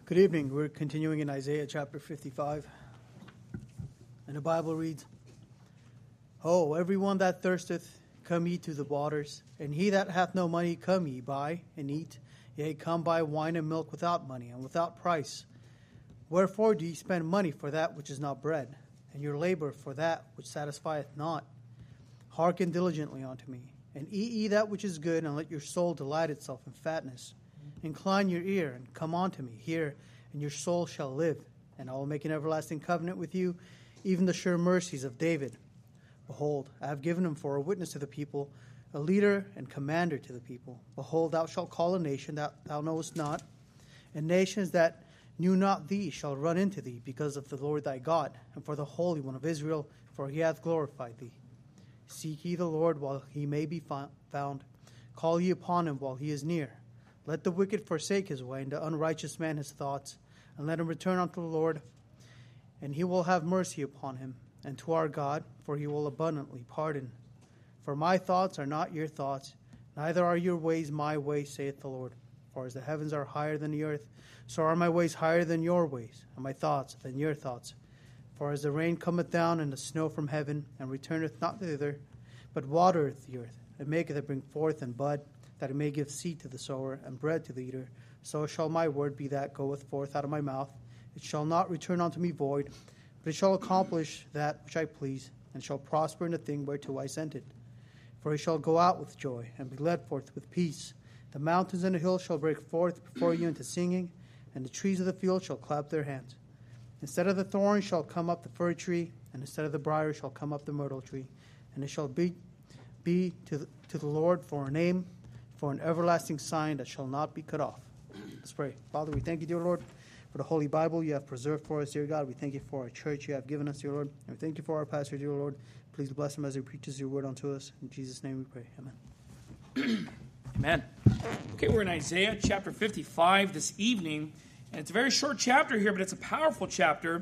Good evening. We're continuing in Isaiah chapter 55. And the Bible reads, Ho, everyone that thirsteth, come ye to the waters, and he that hath no money, come ye, buy and eat. Yea, come buy wine and milk without money and without price. Wherefore do ye spend money for that which is not bread, and your labor for that which satisfieth not? Hearken diligently unto me, and eat ye that which is good, and let your soul delight itself in fatness. Incline your ear, and come unto me. Hear, and your soul shall live. And I will make an everlasting covenant with you, even the sure mercies of David. Behold, I have given him for a witness to the people, a leader and commander to the people. Behold, thou shalt call a nation that thou knowest not, and nations that knew not thee shall run into thee, because of the Lord thy God, and for the Holy One of Israel, for he hath glorified thee. Seek ye the Lord while he may be found. Call ye upon him while he is near. Let the wicked forsake his way, and the unrighteous man his thoughts, and let him return unto the Lord, and he will have mercy upon him, and to our God, for he will abundantly pardon. For my thoughts are not your thoughts, neither are your ways my ways, saith the Lord. For as the heavens are higher than the earth, so are my ways higher than your ways, and my thoughts than your thoughts. For as the rain cometh down and the snow from heaven, and returneth not thither, but watereth the earth, and maketh it bring forth and bud, that it may give seed to the sower and bread to the eater, so shall my word be that goeth forth out of my mouth. It shall not return unto me void, but it shall accomplish that which I please, and shall prosper in the thing whereto I sent it. For it shall go out with joy, and be led forth with peace. The mountains and the hills shall break forth before you into singing, and the trees of the field shall clap their hands. Instead of the thorn shall come up the fir tree, and instead of the briar shall come up the myrtle tree. And it shall be to the Lord for a name, for an everlasting sign that shall not be cut off. Let's pray. Father, we thank you, dear Lord, for the Holy Bible you have preserved for us, dear God. We thank you for our church you have given us, dear Lord. And we thank you for our pastor, dear Lord. Please bless him as he preaches your word unto us. In Jesus' name we pray. Amen. Amen. Okay, we're in Isaiah chapter 55 this evening. And it's a very short chapter here, but it's a powerful chapter.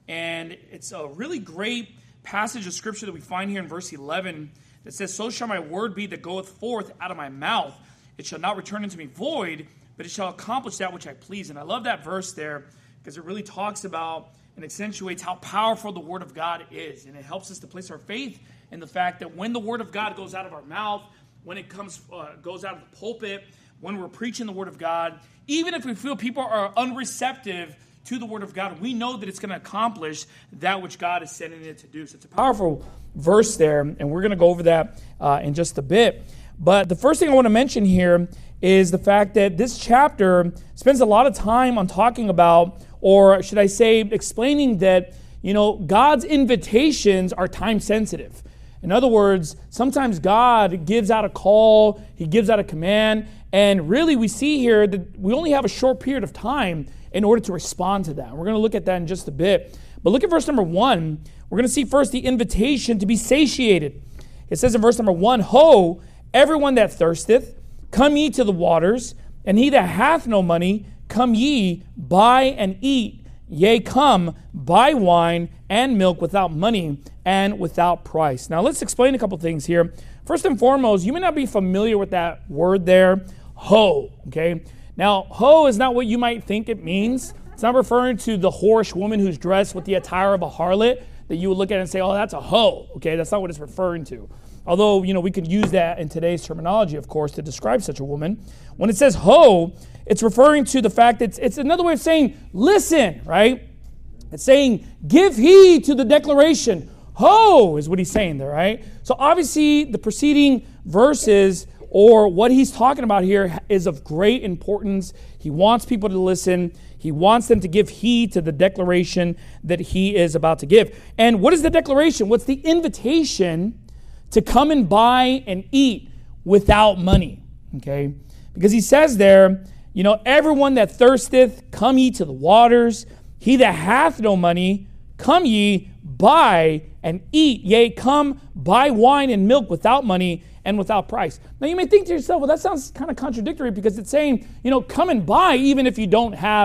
And it's a really great passage of scripture that we find here in verse 11 that says, So shall my word be that goeth forth out of my mouth. It shall not return unto me void, but it shall accomplish that which I please. And I love that verse there because it really talks about and accentuates how powerful the word of God is. And it helps us to place our faith in the fact that when the word of God goes out of our mouth, when it goes out of the pulpit, when we're preaching the word of God, even if we feel people are unreceptive to the word of God, we know that it's going to accomplish that which God is sending it to do. So it's a powerful verse there, and we're going to go over that in just a bit. But the first thing I want to mention here is the fact that this chapter spends a lot of time on talking about, or should I say, explaining that, God's invitations are time sensitive. In other words, sometimes God gives out a call, he gives out a command, and really we see here that we only have a short period of time in order to respond to that. We're going to look at that in just a bit. But look at verse number 1. We're going to see first the invitation to be satiated. It says in verse number 1, Ho, everyone that thirsteth, come ye to the waters, and he that hath no money, come ye, buy and eat. Yea, come, buy wine and milk without money and without price. Now let's explain a couple things here. First and foremost, you may not be familiar with that word there, ho, okay? Now, ho is not what you might think it means. It's not referring to the whorish woman who's dressed with the attire of a harlot that you would look at and say, oh, that's a hoe, okay? That's not what it's referring to. Although, we could use that in today's terminology, of course, to describe such a woman. When it says ho, it's referring to the fact that it's another way of saying, listen, right? It's saying, give heed to the declaration. Ho is what he's saying there, right? So obviously, the preceding verses, or what he's talking about here, is of great importance. He wants people to listen. He wants them to give heed to the declaration that he is about to give. And what is the declaration? What's the invitation to come and buy and eat without money? Okay? Because he says there, everyone that thirsteth, come ye to the waters. He that hath no money, come ye, buy and eat. Yea, come, buy wine and milk without money and without price. Now you may think to yourself, well, that sounds kind of contradictory because it's saying, come and buy even if you don't have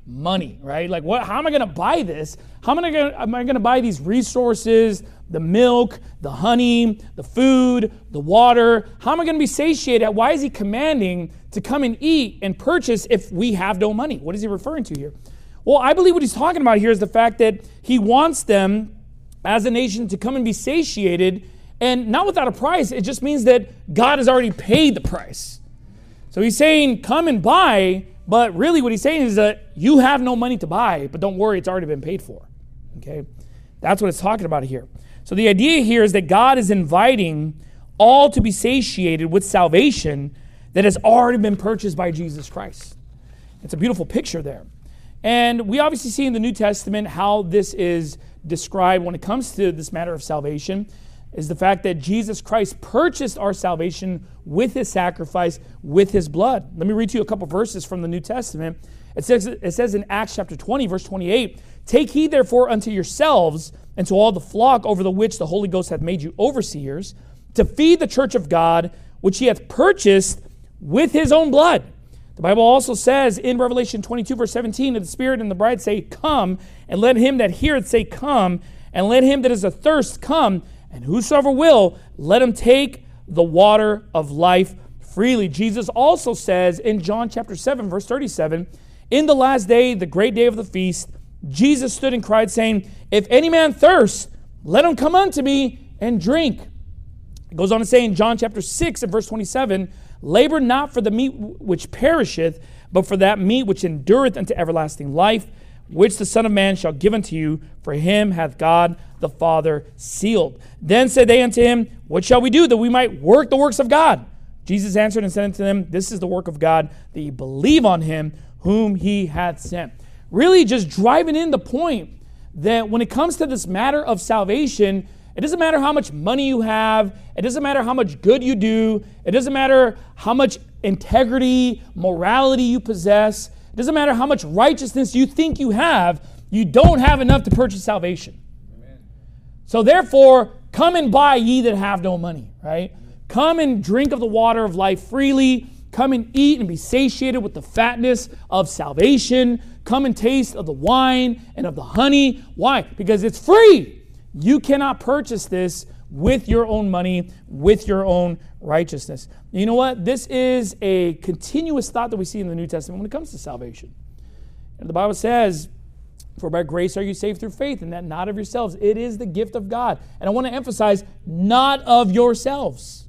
money, right? Like, how am I going to buy this? How am I going to buy these resources, the milk, the honey, the food, the water? How am I going to be satiated? Why is he commanding to come and eat and purchase if we have no money? What is he referring to here? Well, I believe what he's talking about here is the fact that he wants them as a nation to come and be satiated, and not without a price. It just means that God has already paid the price. So he's saying, come and buy, but really what he's saying is that you have no money to buy, but don't worry, it's already been paid for. Okay? That's what it's talking about here. So the idea here is that God is inviting all to be satiated with salvation that has already been purchased by Jesus Christ. It's a beautiful picture there. And we obviously see in the New Testament how this is described when it comes to this matter of salvation, is the fact that Jesus Christ purchased our salvation with his sacrifice, with his blood. Let me read to you a couple verses from the New Testament. It says in Acts chapter 20, verse 28, "Take heed therefore unto yourselves and to all the flock over the which the Holy Ghost hath made you overseers, to feed the church of God, which he hath purchased with his own blood." The Bible also says in Revelation 22, verse 17, "And the Spirit and the bride say, Come, and let him that heareth say, Come, and let him that is athirst come, and whosoever will, let him take the water of life freely." Jesus also says in John chapter 7, verse 37, "In the last day, the great day of the feast, Jesus stood and cried, saying, If any man thirst, let him come unto me and drink." It goes on to say in John chapter 6 and verse 27, "Labor not for the meat which perisheth, but for that meat which endureth unto everlasting life, which the Son of Man shall give unto you, for him hath God the Father sealed." Then said they unto him, "What shall we do that we might work the works of God?" Jesus answered and said unto them, "This is the work of God, that ye believe on him whom he hath sent." Really just driving in the point that when it comes to this matter of salvation, it doesn't matter how much money you have. It doesn't matter how much good you do. It doesn't matter how much integrity, morality you possess. It doesn't matter how much righteousness you think you have. You don't have enough to purchase salvation. Amen. So therefore, come and buy, ye that have no money, right? Come and drink of the water of life freely. Come and eat and be satiated with the fatness of salvation. Come and taste of the wine and of the honey. Why? Because it's free. You cannot purchase this with your own money, with your own righteousness. You know what? This is a continuous thought that we see in the New Testament when it comes to salvation. And the Bible says, "For by grace are you saved through faith, and that not of yourselves. It is the gift of God." And I want to emphasize, not of yourselves.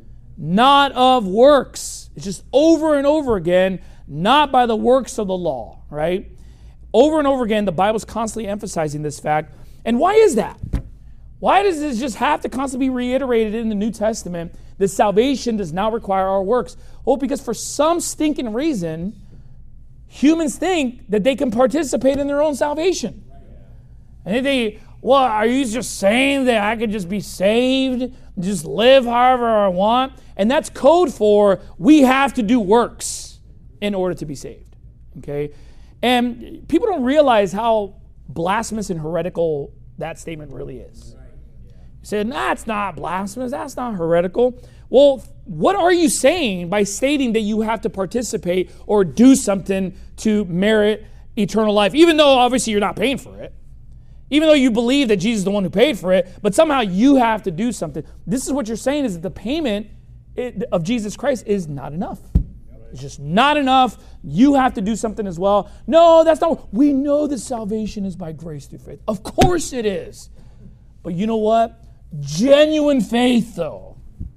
Not of works. It's just over and over again, not by the works of the law, right? Over and over again, the Bible's constantly emphasizing this fact. And why is that? Why does this just have to constantly be reiterated in the New Testament that salvation does not require our works? Well, because for some stinking reason, humans think that they can participate in their own salvation. And they, well, are you just saying that I could just be saved, just live however I want? And that's code for we have to do works in order to be saved. Okay? And people don't realize how blasphemous and heretical that statement really is. You say, nah, it's not blasphemous, that's not heretical. Well, what are you saying by stating that you have to participate or do something to merit eternal life? Even though obviously you're not paying for it. Even though you believe that Jesus is the one who paid for it, but somehow you have to do something. This is what you're saying, is that the payment of Jesus Christ is not enough. It's just not enough. You have to do something as well. No, that's not. We know that salvation is by grace through faith. Of course it is. But you know what? Genuine faith, though.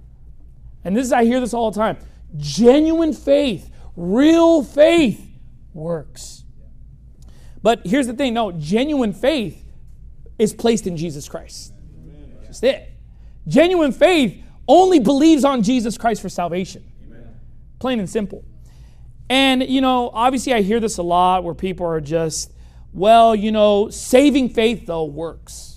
And I hear this all the time. Genuine faith, real faith works. But here's the thing. No, genuine faith is placed in Jesus Christ. That's just it. Genuine faith only believes on Jesus Christ for salvation. Plain and simple. And, obviously I hear this a lot where people are just, well, saving faith, though, works.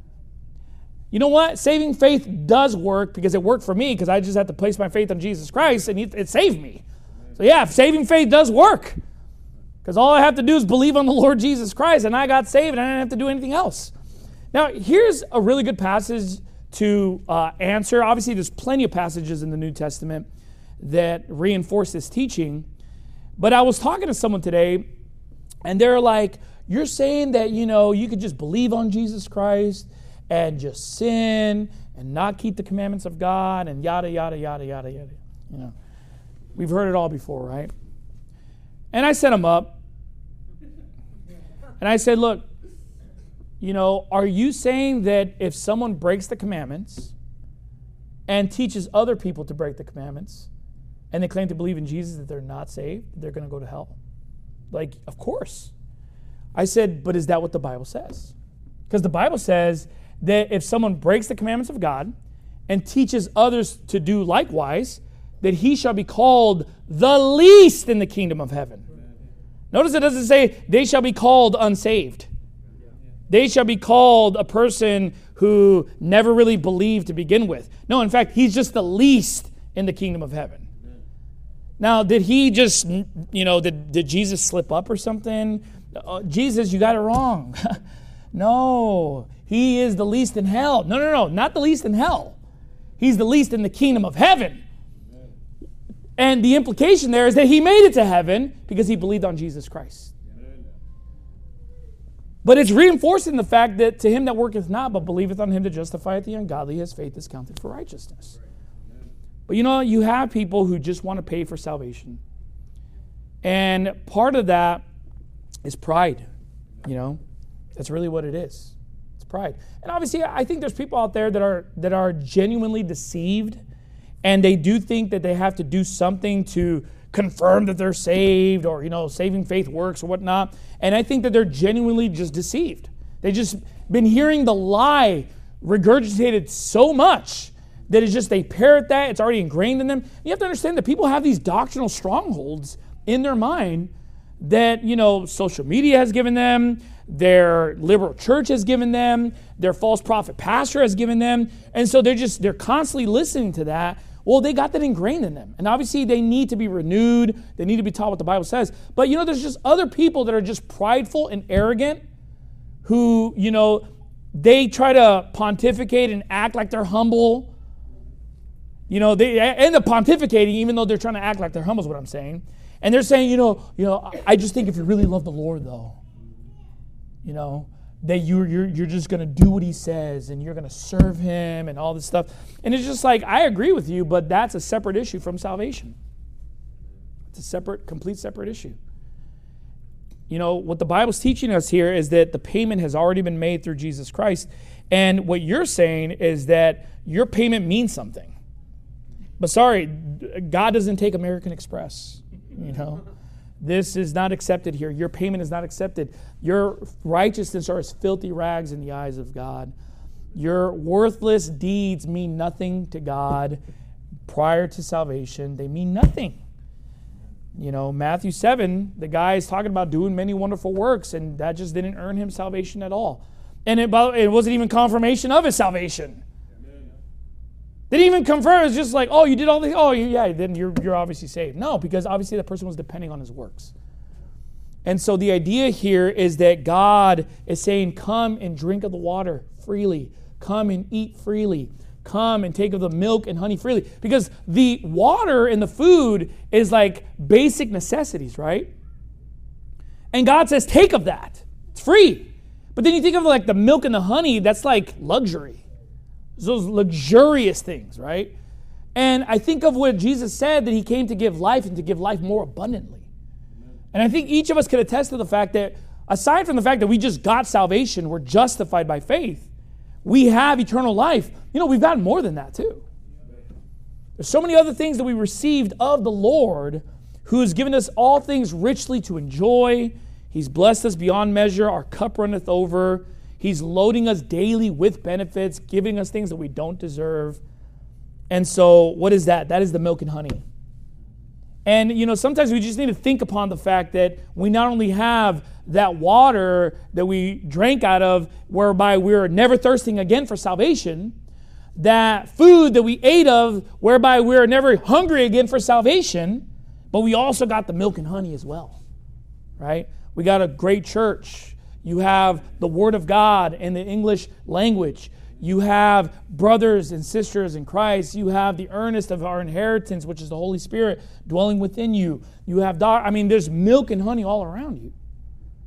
You know what? Saving faith does work because it worked for me because I just had to place my faith on Jesus Christ and it saved me. So yeah, saving faith does work because all I have to do is believe on the Lord Jesus Christ and I got saved and I didn't have to do anything else. Now, here's a really good passage to answer. Obviously, there's plenty of passages in the New Testament that reinforce this teaching. But I was talking to someone today And they're like, you're saying that, you could just believe on Jesus Christ and just sin and not keep the commandments of God and yada, yada, yada, yada, yada. We've heard it all before, right? And I set them up. And I said, look, are you saying that if someone breaks the commandments and teaches other people to break the commandments and they claim to believe in Jesus, that they're not saved, they're going to go to hell? Like, of course. I said, but is that what the Bible says? Because the Bible says that if someone breaks the commandments of God and teaches others to do likewise, that he shall be called the least in the kingdom of heaven. Notice it doesn't say they shall be called unsaved. They shall be called a person who never really believed to begin with. No, in fact, he's just the least in the kingdom of heaven. Now, did he just, did Jesus slip up or something? Jesus, you got it wrong. No, he is the least in hell. No, not the least in hell. He's the least in the kingdom of heaven. And the implication there is that he made it to heaven because he believed on Jesus Christ. But it's reinforcing the fact that to him that worketh not, but believeth on him that justifieth the ungodly, his faith is counted for righteousness. But you have people who just want to pay for salvation. And part of that is pride. That's really what it is. It's pride. And obviously, I think there's people out there that are genuinely deceived, and they do think that they have to do something to confirm that they're saved, or saving faith works or whatnot. And I think that they're genuinely just deceived. They just been hearing the lie regurgitated so much that it's just they parrot that. It's already ingrained in them. You have to understand that people have these doctrinal strongholds in their mind that, social media has given them, their liberal church has given them, their false prophet pastor has given them. And so they're constantly listening to that. Well, they got that ingrained in them. And obviously they need to be renewed. They need to be taught what the Bible says. But, there's just other people that are just prideful and arrogant who, they try to pontificate and act like they're humble. They end up pontificating even though they're trying to act like they're humble is what I'm saying. And they're saying, I just think if you really love the Lord, though, that you're just going to do what he says and you're going to serve him and all this stuff. And it's just like, I agree with you, but that's a separate issue from salvation. It's a complete separate issue. What the Bible's teaching us here is that the payment has already been made through Jesus Christ. And what you're saying is that your payment means something. But sorry, God doesn't take American Express. This is not accepted here. Your payment is not accepted. Your righteousness are as filthy rags in the eyes of God. Your worthless deeds mean nothing to God prior to salvation. They mean nothing. Matthew 7, the guy is talking about doing many wonderful works, and that just didn't earn him salvation at all. And it wasn't even confirmation of his salvation. They didn't even confirm. It's just like, oh, you did all this. Oh, yeah, then you're obviously saved. No, because obviously the person was depending on his works. And so the idea here is that God is saying, come and drink of the water freely. Come and eat freely. Come and take of the milk and honey freely. Because the water and the food is like basic necessities, right? And God says, take of that. It's free. But then you think of like the milk and the honey, that's like luxury. Those luxurious things, right? And I think of what Jesus said, that he came to give life and to give life more abundantly. And I think each of us can attest to the fact that aside from the fact that we just got salvation, we're justified by faith, we have eternal life. We've gotten more than that too. There's so many other things that we received of the Lord, who has given us all things richly to enjoy. He's blessed us beyond measure. Our cup runneth over. He's loading us daily with benefits, giving us things that we don't deserve. And so what is that? That is the milk and honey. And, sometimes we just need to think upon the fact that we not only have that water that we drank out of, whereby we're never thirsting again for salvation, that food that we ate of, whereby we're never hungry again for salvation, but we also got the milk and honey as well, right? We got a great church. You have the Word of God in the English language. You have brothers and sisters in Christ. You have the earnest of our inheritance, which is the Holy Spirit dwelling within you. You have, there's milk and honey all around you.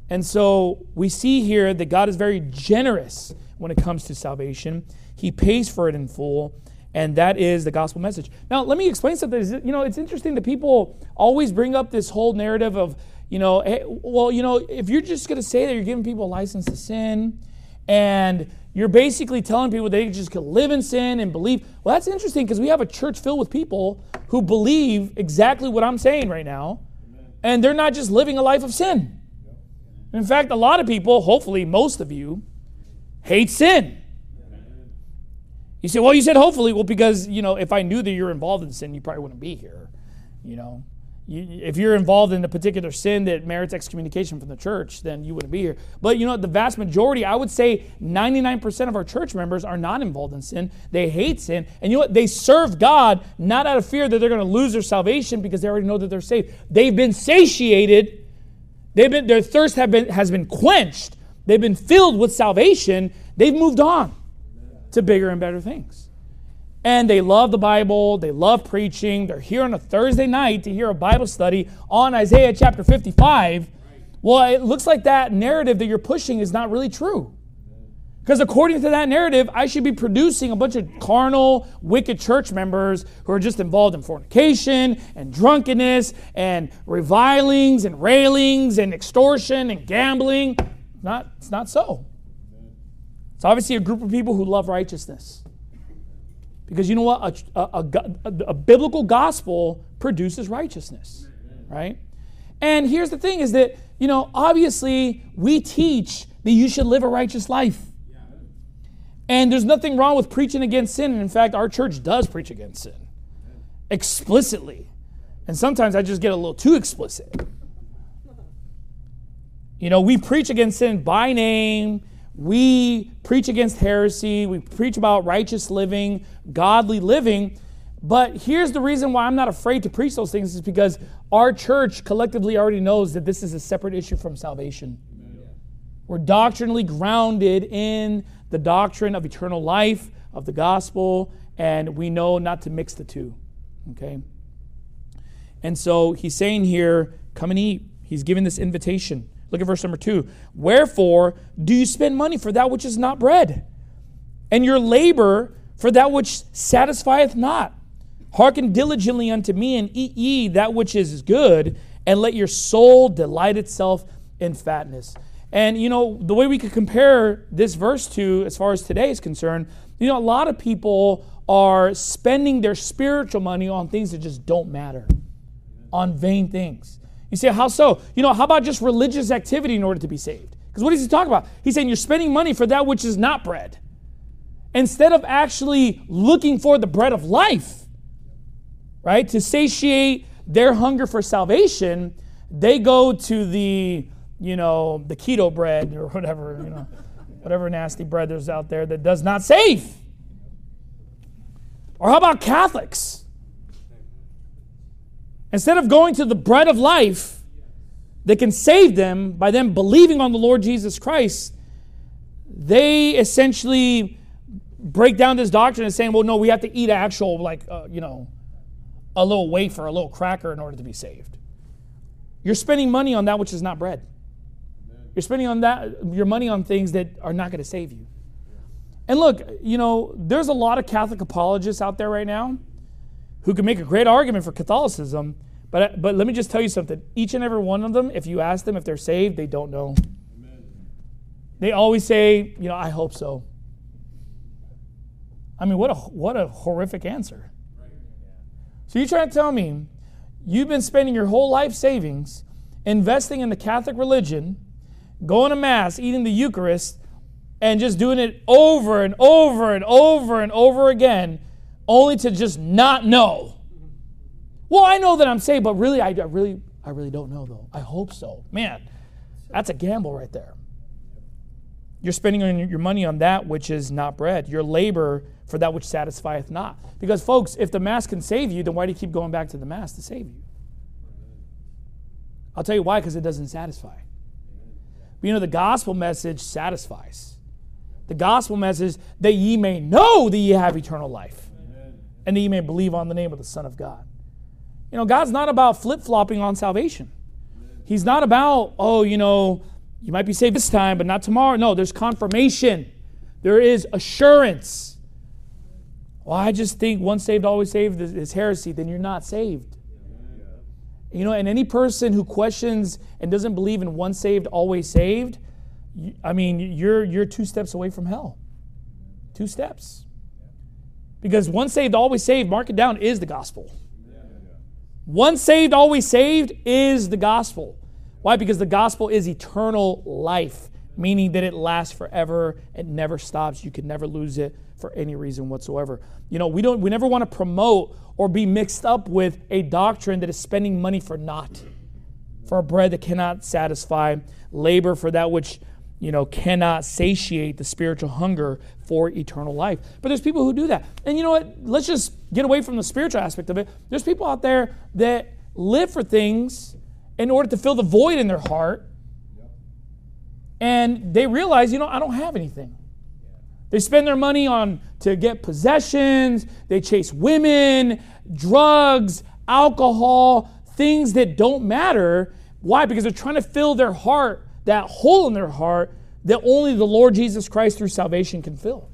And so we see here that God is very generous when it comes to salvation. He pays for it in full, and that is the gospel message. Now, let me explain something. It's interesting that people always bring up this whole narrative of, hey, well, if you're just going to say that you're giving people a license to sin, and you're basically telling people they just can live in sin and believe. Well, that's interesting because we have a church filled with people who believe exactly what I'm saying right now, and they're not just living a life of sin. In fact, a lot of people, hopefully most of you, hate sin. You say, well, you said hopefully. Well, because, if I knew that you're involved in sin, you probably wouldn't be here. If you're involved in a particular sin that merits excommunication from the church, then you wouldn't be here. But the vast majority, I would say 99% of our church members are not involved in sin. They hate sin. And you know what? They serve God not out of fear that they're going to lose their salvation because they already know that they're saved. They've been satiated. Their thirst has been quenched. They've been filled with salvation. They've moved on to bigger and better things. And they love the Bible. They love preaching. They're here on a Thursday night to hear a Bible study on Isaiah chapter 55. Well, it looks like that narrative that you're pushing is not really true. Because according to that narrative, I should be producing a bunch of carnal, wicked church members who are just involved in fornication and drunkenness and revilings and railings and extortion and gambling. It's not so. It's obviously a group of people who love righteousness. Because you know what? A biblical gospel produces righteousness, right? And here's the thing is that, obviously we teach that you should live a righteous life. And there's nothing wrong with preaching against sin. And in fact, our church does preach against sin explicitly. And sometimes I just get a little too explicit. We preach against sin by name. We preach against heresy. We preach about righteous living, godly living. But here's the reason why I'm not afraid to preach those things is because our church collectively already knows that this is a separate issue from salvation. We're doctrinally grounded in the doctrine of eternal life, of the gospel, and we know not to mix the two. Okay? And so he's saying here, come and eat. He's giving this invitation. Look at verse number 2. Wherefore do you spend money for that which is not bread, and your labor for that which satisfieth not? Hearken diligently unto me, and eat ye that which is good, and let your soul delight itself in fatness. And, the way we could compare this verse to, as far as today is concerned, a lot of people are spending their spiritual money on things that just don't matter, on vain things. You say, how so? How about just religious activity in order to be saved? Because what does he talk about? He's saying you're spending money for that which is not bread. Instead of actually looking for the bread of life, right, to satiate their hunger for salvation, they go to the keto bread or whatever, whatever nasty bread there's out there that does not save. Or how about Catholics? Instead of going to the bread of life that can save them by them believing on the Lord Jesus Christ, they essentially break down this doctrine and saying, well, no, we have to eat actual, a little wafer, a little cracker in order to be saved. You're spending money on that which is not bread. You're spending your money on things that are not going to save you. And look, there's a lot of Catholic apologists out there right now who can make a great argument for Catholicism, but let me just tell you something. Each and every one of them, if you ask them if they're saved, they don't know. Amen. They always say, I hope so. I mean, what a horrific answer. So you're trying to tell me you've been spending your whole life savings investing in the Catholic religion, going to Mass, eating the Eucharist, and just doing it over and over and over and over again, only to just not know. Well, I know that I'm saved, but really, I really don't know, though. I hope so. Man, that's a gamble right there. You're spending your money on that which is not bread. Your labor for that which satisfieth not. Because, folks, if the Mass can save you, then why do you keep going back to the Mass to save you? I'll tell you why, because it doesn't satisfy. But the gospel message satisfies. The gospel message that ye may know that ye have eternal life. Amen. And that ye may believe on the name of the Son of God. God's not about flip-flopping on salvation. Amen. He's not about, You might be saved this time, but not tomorrow. No, there's confirmation. There is assurance. Well, I just think once saved, always saved is heresy. Then you're not saved. You know, and any person who questions and doesn't believe in once saved, always saved, I mean, you're 2 steps away from hell. 2 steps. Because once saved, always saved, mark it down, is the gospel. Once saved, always saved is the gospel. Why? Because the gospel is eternal life, meaning that it lasts forever. It never stops. You can never lose it for any reason whatsoever. You know, we never want to promote or be mixed up with a doctrine that is spending money for naught, for a bread that cannot satisfy, labor for that which, you know, cannot satiate the spiritual hunger for eternal life. But there's people who do that. And you know what? Let's just get away from the spiritual aspect of it. There's people out there that live for things in order to fill the void in their heart. And they realize, you know, I don't have anything. They spend their money to get possessions. They chase women, drugs, alcohol, things that don't matter. Why? Because they're trying to fill their heart, that hole in their heart that only the Lord Jesus Christ through salvation can fill.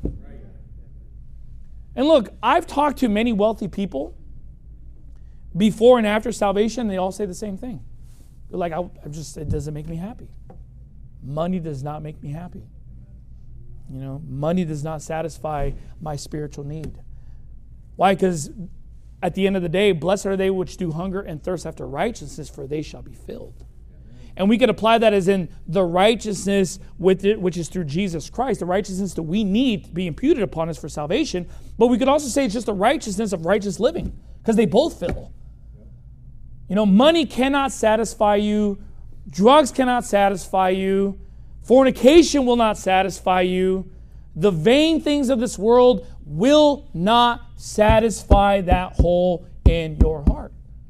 And look, I've talked to many wealthy people before and after salvation. They all say the same thing. They're like, it doesn't make me happy. Money does not make me happy. You know, money does not satisfy my spiritual need. Why? Because at the end of the day, blessed are they which do hunger and thirst after righteousness, for they shall be filled. And we can apply that as in the righteousness with it, which is through Jesus Christ, the righteousness that we need to be imputed upon us for salvation. But we could also say it's just the righteousness of righteous living, because they both fill. You know, money cannot satisfy you. Drugs cannot satisfy you. Fornication will not satisfy you. The vain things of this world will not satisfy that hole in your heart.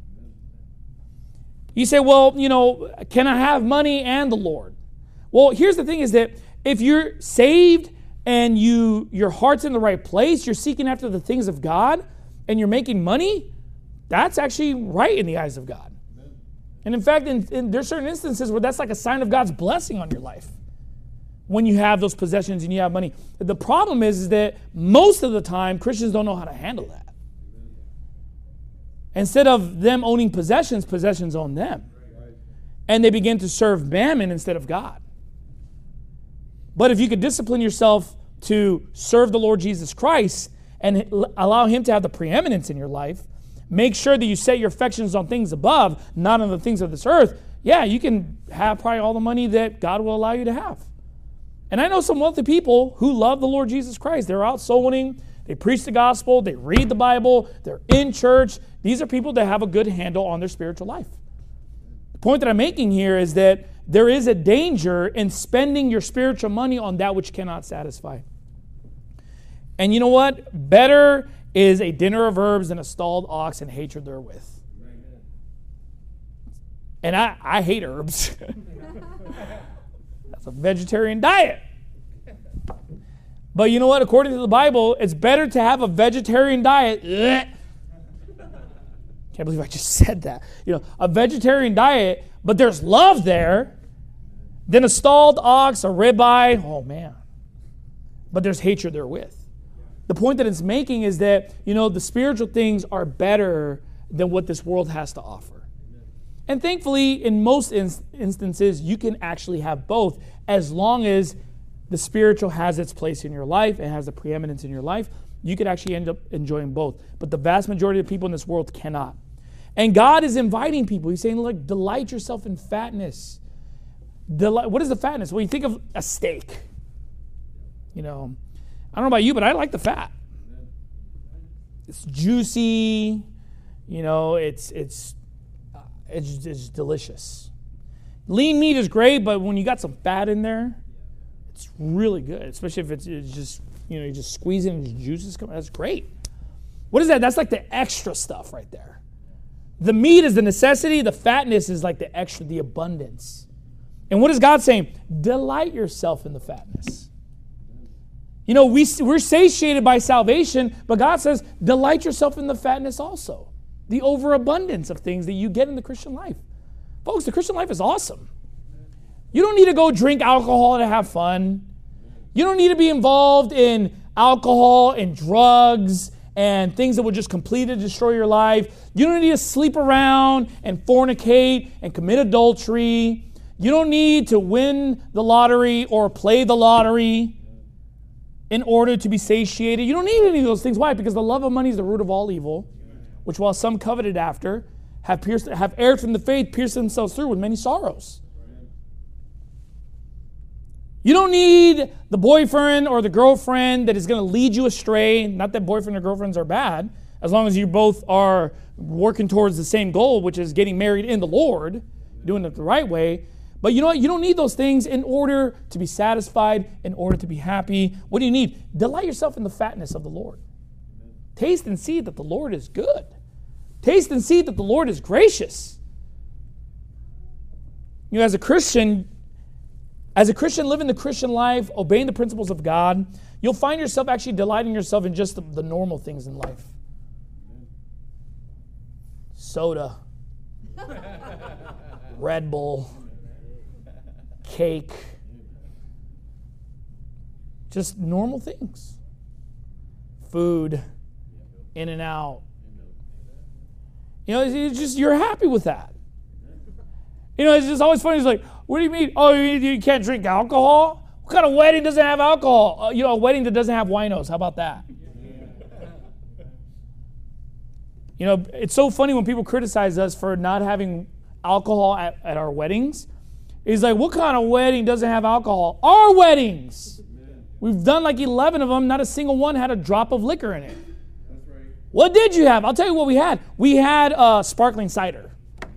You say, well, you know, can I have money and the Lord? Well, here's the thing is that if you're saved and your heart's in the right place, you're seeking after the things of God, and you're making money, that's actually right in the eyes of God. And in fact, there's certain instances where that's like a sign of God's blessing on your life when you have those possessions and you have money. The problem is that most of the time, Christians don't know how to handle that. Instead of them owning possessions, possessions own them. And they begin to serve mammon instead of God. But if you could discipline yourself to serve the Lord Jesus Christ and allow Him to have the preeminence in your life, make sure that you set your affections on things above, not on the things of this earth, yeah, you can have probably all the money that God will allow you to have. And I know some wealthy people who love the Lord Jesus Christ. They're out soul winning. They preach the gospel. They read the Bible. They're in church. These are people that have a good handle on their spiritual life. The point that I'm making here is that there is a danger in spending your spiritual money on that which cannot satisfy. And you know what? Better is a dinner of herbs than a stalled ox and hatred therewith. And I hate herbs. That's a vegetarian diet. But you know what? According to the Bible, it's better to have a vegetarian diet. Can't believe I just said that. You know, a vegetarian diet, but there's love there, than a stalled ox, a ribeye. Oh, man. But there's hatred therewith. The point that it's making is that, you know, the spiritual things are better than what this world has to offer. And thankfully, in most instances, you can actually have both, as long as the spiritual has its place in your life and has the preeminence in your life. You could actually end up enjoying both. But the vast majority of people in this world cannot. And God is inviting people. He's saying, look, delight yourself in fatness. What is the fatness? Well, you think of a steak. You know, I don't know about you, but I like the fat. It's juicy. You know, it's delicious. Lean meat is great, but when you got some fat in there, it's really good. Especially if it's just, you know, you just squeeze it and the juices come. That's great. What is that? That's like the extra stuff right there. The meat is the necessity. The fatness is like the extra, the abundance. And what is God saying? Delight yourself in the fatness. You know, we're satiated by salvation, but God says, delight yourself in the fatness also. The overabundance of things that you get in the Christian life. Folks, the Christian life is awesome. You don't need to go drink alcohol to have fun. You don't need to be involved in alcohol and drugs and things that will just completely destroy your life. You don't need to sleep around and fornicate and commit adultery. You don't need to win the lottery or play the lottery in order to be satiated. You don't need any of those things. Why? Because the love of money is the root of all evil, which while some coveted after, have erred from the faith, pierced themselves through with many sorrows. You don't need the boyfriend or the girlfriend that is going to lead you astray. Not that boyfriend or girlfriends are bad, as long as you both are working towards the same goal, which is getting married in the Lord, doing it the right way. But you know what? You don't need those things in order to be satisfied, in order to be happy. What do you need? Delight yourself in the fatness of the Lord. Taste and see that the Lord is good. Taste and see that the Lord is gracious. You know, as a Christian living the Christian life, obeying the principles of God, you'll find yourself actually delighting yourself in just the normal things in life. Soda, Red Bull, cake, just normal things. Food, In-N-Out. You know, it's just, you're happy with that. You know, it's just always funny. It's like, what do you mean? Oh, you can't drink alcohol? What kind of wedding doesn't have alcohol? A wedding that doesn't have winos. How about that? You know, it's so funny when people criticize us for not having alcohol at our weddings. It's like, what kind of wedding doesn't have alcohol? Our weddings. We've done like 11 of them. Not a single one had a drop of liquor in it. What did you have? I'll tell you what we had. We had sparkling cider.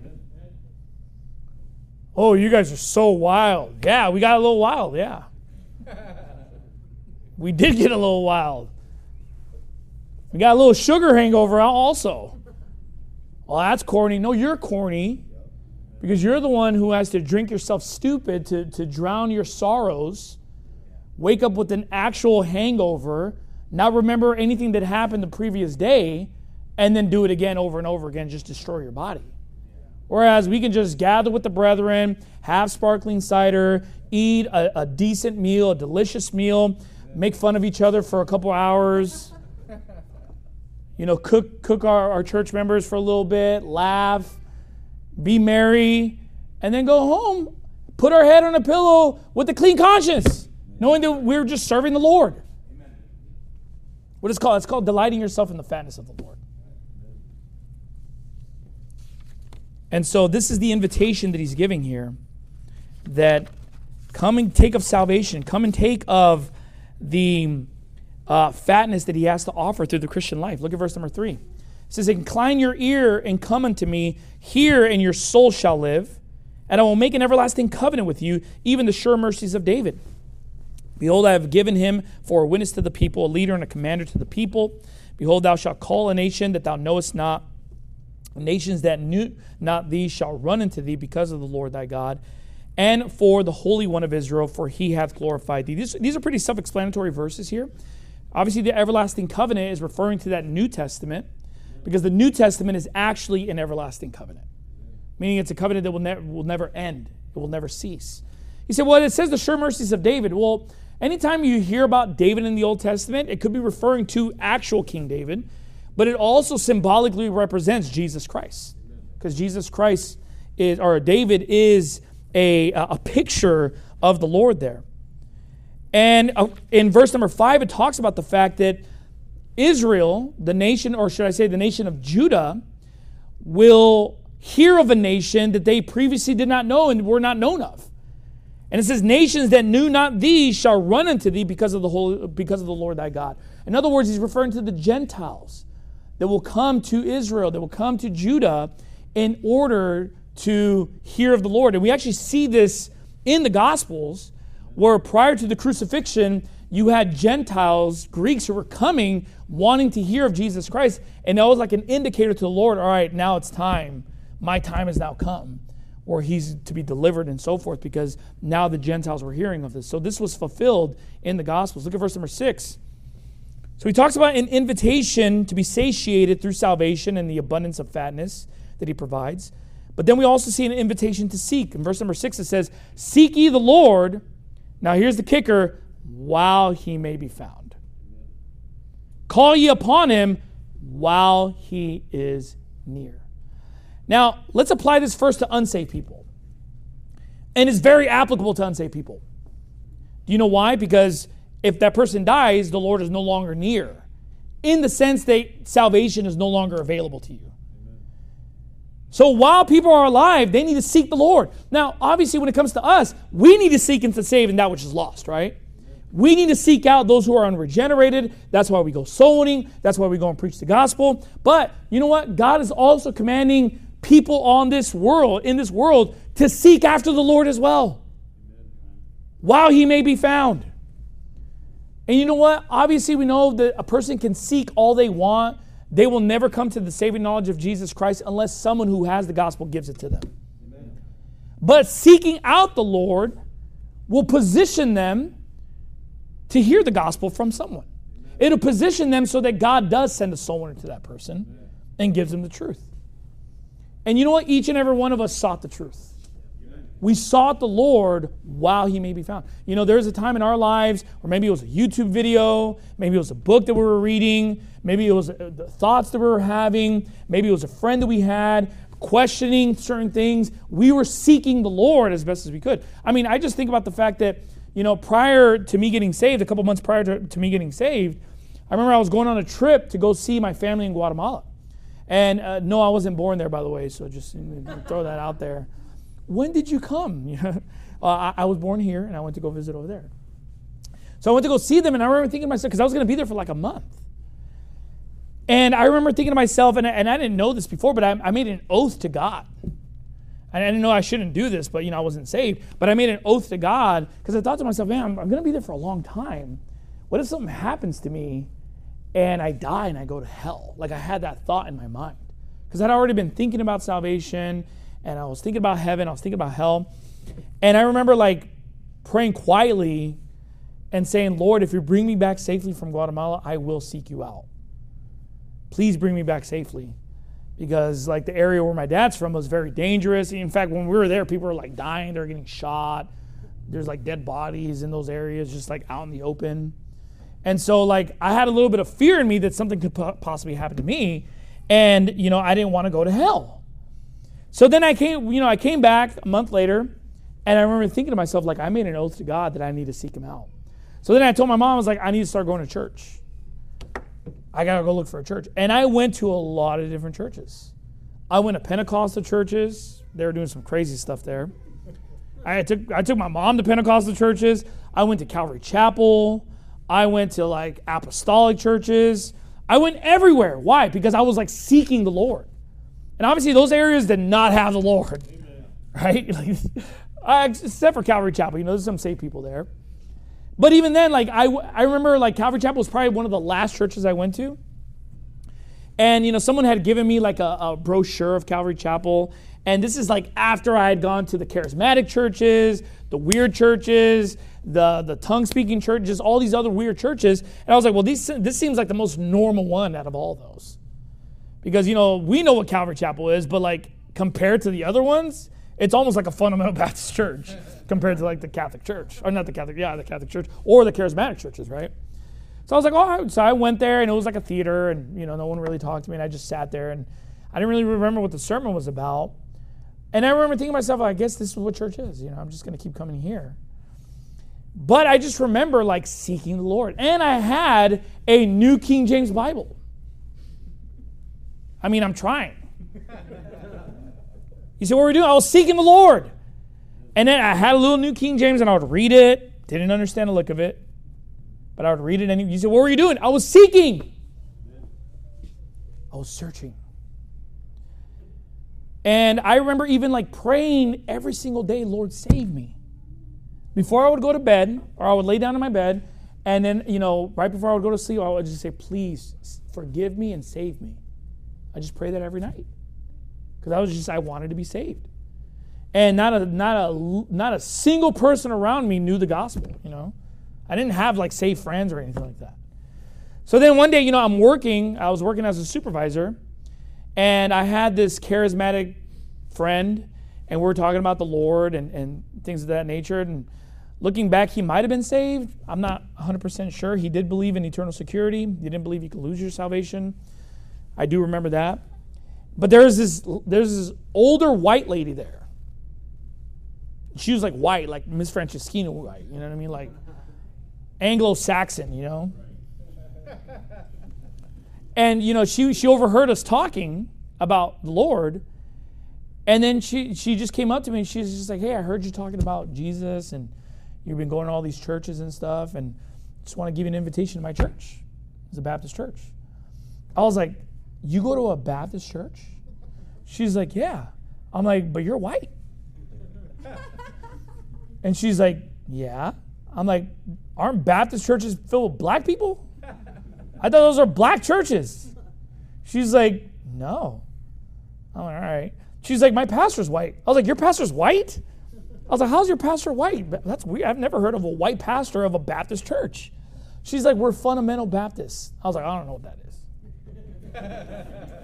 Oh, you guys are so wild. Yeah, we got a little wild, yeah. We did get a little wild. We got a little sugar hangover also. Well, that's corny. No, you're corny because you're the one who has to drink yourself stupid to drown your sorrows, wake up with an actual hangover, not remember anything that happened the previous day, and then do it again over and over again, just destroy your body. Whereas we can just gather with the brethren, have sparkling cider, eat a decent meal, a delicious meal, make fun of each other for a couple hours, you know, cook our church members for a little bit, laugh, be merry, and then go home, put our head on a pillow with a clean conscience, knowing that we're just serving the Lord. What is it called? It's called delighting yourself in the fatness of the Lord. And so this is the invitation that he's giving here, that come and take of salvation, come and take of the fatness that he has to offer through the Christian life. Look at verse number 3. It says, incline your ear and come unto me, hear and your soul shall live, and I will make an everlasting covenant with you, even the sure mercies of David. Behold, I have given him for a witness to the people, a leader and a commander to the people. Behold, thou shalt call a nation that thou knowest not. Nations that knew not thee shall run into thee because of the Lord thy God, and for the Holy One of Israel, for he hath glorified thee. These are pretty self-explanatory verses here. Obviously, the everlasting covenant is referring to that New Testament, because the New Testament is actually an everlasting covenant, meaning it's a covenant that will never end. It will never cease. He said, well, it says the sure mercies of David. Well, anytime you hear about David in the Old Testament, it could be referring to actual King David, but it also symbolically represents Jesus Christ, because Jesus Christ David is a picture of the Lord there. And in verse number 5, it talks about the fact that Israel, the nation, or should I say the nation of Judah, will hear of a nation that they previously did not know and were not known of. And it says, nations that knew not thee shall run unto thee because of the Lord thy God. In other words, he's referring to the Gentiles that will come to Israel, that will come to Judah in order to hear of the Lord. And we actually see this in the Gospels, where prior to the crucifixion, you had Gentiles, Greeks, who were coming, wanting to hear of Jesus Christ. And that was like an indicator to the Lord, all right, now it's time. My time has now come, or he's to be delivered and so forth, because now the Gentiles were hearing of this. So this was fulfilled in the Gospels. Look at verse number 6. So he talks about an invitation to be satiated through salvation and the abundance of fatness that he provides. But then we also see an invitation to seek. In verse number 6, it says, seek ye the Lord. Now here's the kicker, while he may be found. Call ye upon him while he is near. Now, let's apply this first to unsaved people. And it's very applicable to unsaved people. Do you know why? Because if that person dies, the Lord is no longer near, in the sense that salvation is no longer available to you. So while people are alive, they need to seek the Lord. Now, obviously, when it comes to us, we need to seek and to save and that which is lost, right? We need to seek out those who are unregenerated. That's why we go soul winning. That's why we go and preach the gospel. But you know what? God is also commanding people in this world, to seek after the Lord as well, while he may be found. And you know what? Obviously, we know that a person can seek all they want. They will never come to the saving knowledge of Jesus Christ unless someone who has the gospel gives it to them. Amen. But seeking out the Lord will position them to hear the gospel from someone. Amen. It'll position them so that God does send a soul winner to that person. Amen. And gives them the truth. And you know what? Each and every one of us sought the truth. We sought the Lord while he may be found. You know, there's a time in our lives where maybe it was a YouTube video, maybe it was a book that we were reading, maybe it was the thoughts that we were having, maybe it was a friend that we had, questioning certain things. We were seeking the Lord as best as we could. I mean, I just think about the fact that, you know, prior to me getting saved, a couple months prior to me getting saved, I remember I was going on a trip to go see my family in Guatemala. And no, I wasn't born there, by the way, so just throw that out there. When did you come? I was born here, and I went to go visit over there. So I went to go see them, and I remember thinking to myself, because I was going to be there for like a month. And I remember thinking to myself, and I didn't know this before, but I made an oath to God. I didn't know I shouldn't do this, but, you know, I wasn't saved. But I made an oath to God, because I thought to myself, man, I'm going to be there for a long time. What if something happens to me, and I die, and I go to hell? Like, I had that thought in my mind. Because I'd already been thinking about salvation, and I was thinking about heaven, I was thinking about hell. And I remember like praying quietly and saying, Lord, if you bring me back safely from Guatemala, I will seek you out. Please bring me back safely. Because like the area where my dad's from was very dangerous. In fact, when we were there, people were like dying, they were getting shot. There's like dead bodies in those areas, just like out in the open. And so like I had a little bit of fear in me that something could possibly happen to me. And, you know, I didn't want to go to hell. So then I came back a month later, and I remember thinking to myself, like, I made an oath to God that I need to seek him out. So then I told my mom, I was like, I need to start going to church. I got to go look for a church. And I went to a lot of different churches. I went to Pentecostal churches. They were doing some crazy stuff there. I took my mom to Pentecostal churches. I went to Calvary Chapel. I went to, like, apostolic churches. I went everywhere. Why? Because I was, like, seeking the Lord. And obviously those areas did not have the Lord, right? Like, except for Calvary Chapel, you know, there's some saved people there. But even then, like I remember, like Calvary Chapel was probably one of the last churches I went to. And, you know, someone had given me like a brochure of Calvary Chapel. And this is like after I had gone to the charismatic churches, the weird churches, the tongue-speaking churches, all these other weird churches. And I was like, well, this seems like the most normal one out of all those. Because, you know, we know what Calvary Chapel is, but like compared to the other ones, it's almost like a fundamental Baptist church compared to like the Catholic Church. Or not the Catholic, the Catholic Church or the charismatic churches, right? So I was like, oh, so I went there and it was like a theater and, you know, no one really talked to me and I just sat there and I didn't really remember what the sermon was about. And I remember thinking to myself, I guess this is what church is. You know, I'm just going to keep coming here. But I just remember like seeking the Lord. And I had a New King James Bible. I mean, I'm trying. You say, what were you doing? I was seeking the Lord. And then I had a little New King James and I would read it. Didn't understand the look of it. But I would read it. And you say, what were you doing? I was seeking. I was searching. And I remember even like praying every single day, Lord, save me. Before I would go to bed, or I would lay down in my bed, and then, you know, right before I would go to sleep, I would just say, please forgive me and save me. I just pray that every night. Because I wanted to be saved. And not a single person around me knew the gospel, you know. I didn't have like saved friends or anything like that. So then one day, you know, I was working as a supervisor, and I had this charismatic friend, and we were talking about the Lord and things of that nature. And looking back, he might have been saved. I'm not 100% sure. He did believe in eternal security. He didn't believe you could lose your salvation. I do remember that. But there's this older white lady there. She was like white, like Miss Franceschina white. You know what I mean? Like Anglo-Saxon, you know? And, you know, she overheard us talking about the Lord. And then she just came up to me and she's just like, hey, I heard you talking about Jesus and you've been going to all these churches and stuff, and just want to give you an invitation to my church. It's a Baptist church. I was like, you go to a Baptist church? She's like, yeah. I'm like, but you're white. And she's like, yeah. I'm like, aren't Baptist churches filled with black people? I thought those are black churches. She's like, no. I'm like, all right. She's like, my pastor's white. I was like, your pastor's white? I was like, how's your pastor white? That's weird. I've never heard of a white pastor of a Baptist church. She's like, we're fundamental Baptists. I was like, I don't know what that is.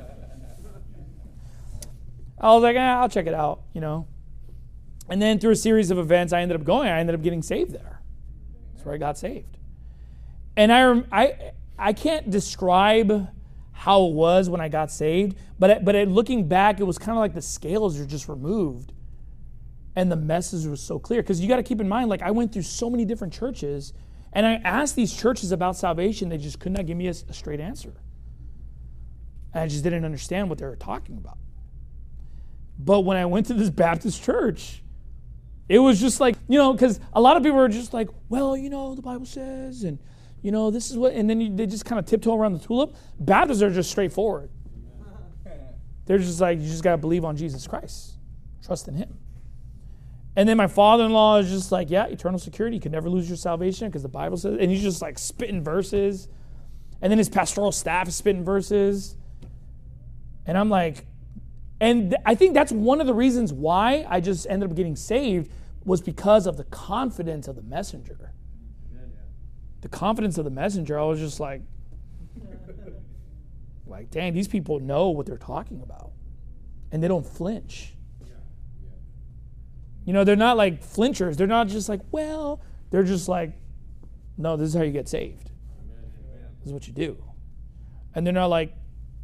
I was like, I'll check it out, you know. And then through a series of events, I ended up going. I ended up getting saved there. That's where I got saved. And I can't describe how it was when I got saved, but looking back, it was kind of like the scales are just removed. And the message was so clear. Because you got to keep in mind, like, I went through so many different churches, and I asked these churches about salvation. They just could not give me a straight answer. And I just didn't understand what they were talking about. But when I went to this Baptist church, it was just like, you know, because a lot of people are just like, well, you know, the Bible says, and, you know, this is what, and then they just kind of tiptoe around the tulip. Baptists are just straightforward. They're just like, you just got to believe on Jesus Christ. Trust in him. And then my father-in-law is just like, yeah, eternal security. You can never lose your salvation because the Bible says, and he's just like spitting verses. And then his pastoral staff is spitting verses. And I'm like, and I think that's one of the reasons why I just ended up getting saved was because of the confidence of the messenger. The confidence of the messenger, I was just like, dang, these people know what they're talking about. And they don't flinch. You know, they're not like flinchers. They're not just like, well, they're just like, no, this is how you get saved. This is what you do. And they're not like,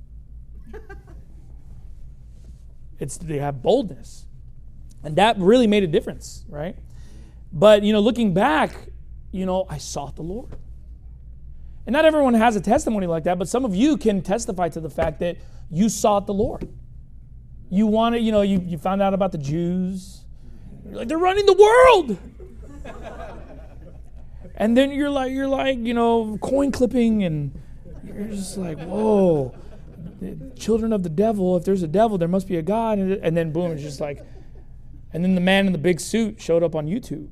they have boldness. And that really made a difference, right? But, you know, looking back, you know, I sought the Lord. And not everyone has a testimony like that, but some of you can testify to the fact that you sought the Lord. You wanted, you know, you found out about the Jews. You're like, they're running the world. And then you're like, you know, coin clipping, and you're just like, whoa, children of the devil. If there's a devil, there must be a God. And then boom, it's just like, and then the man in the big suit showed up on YouTube.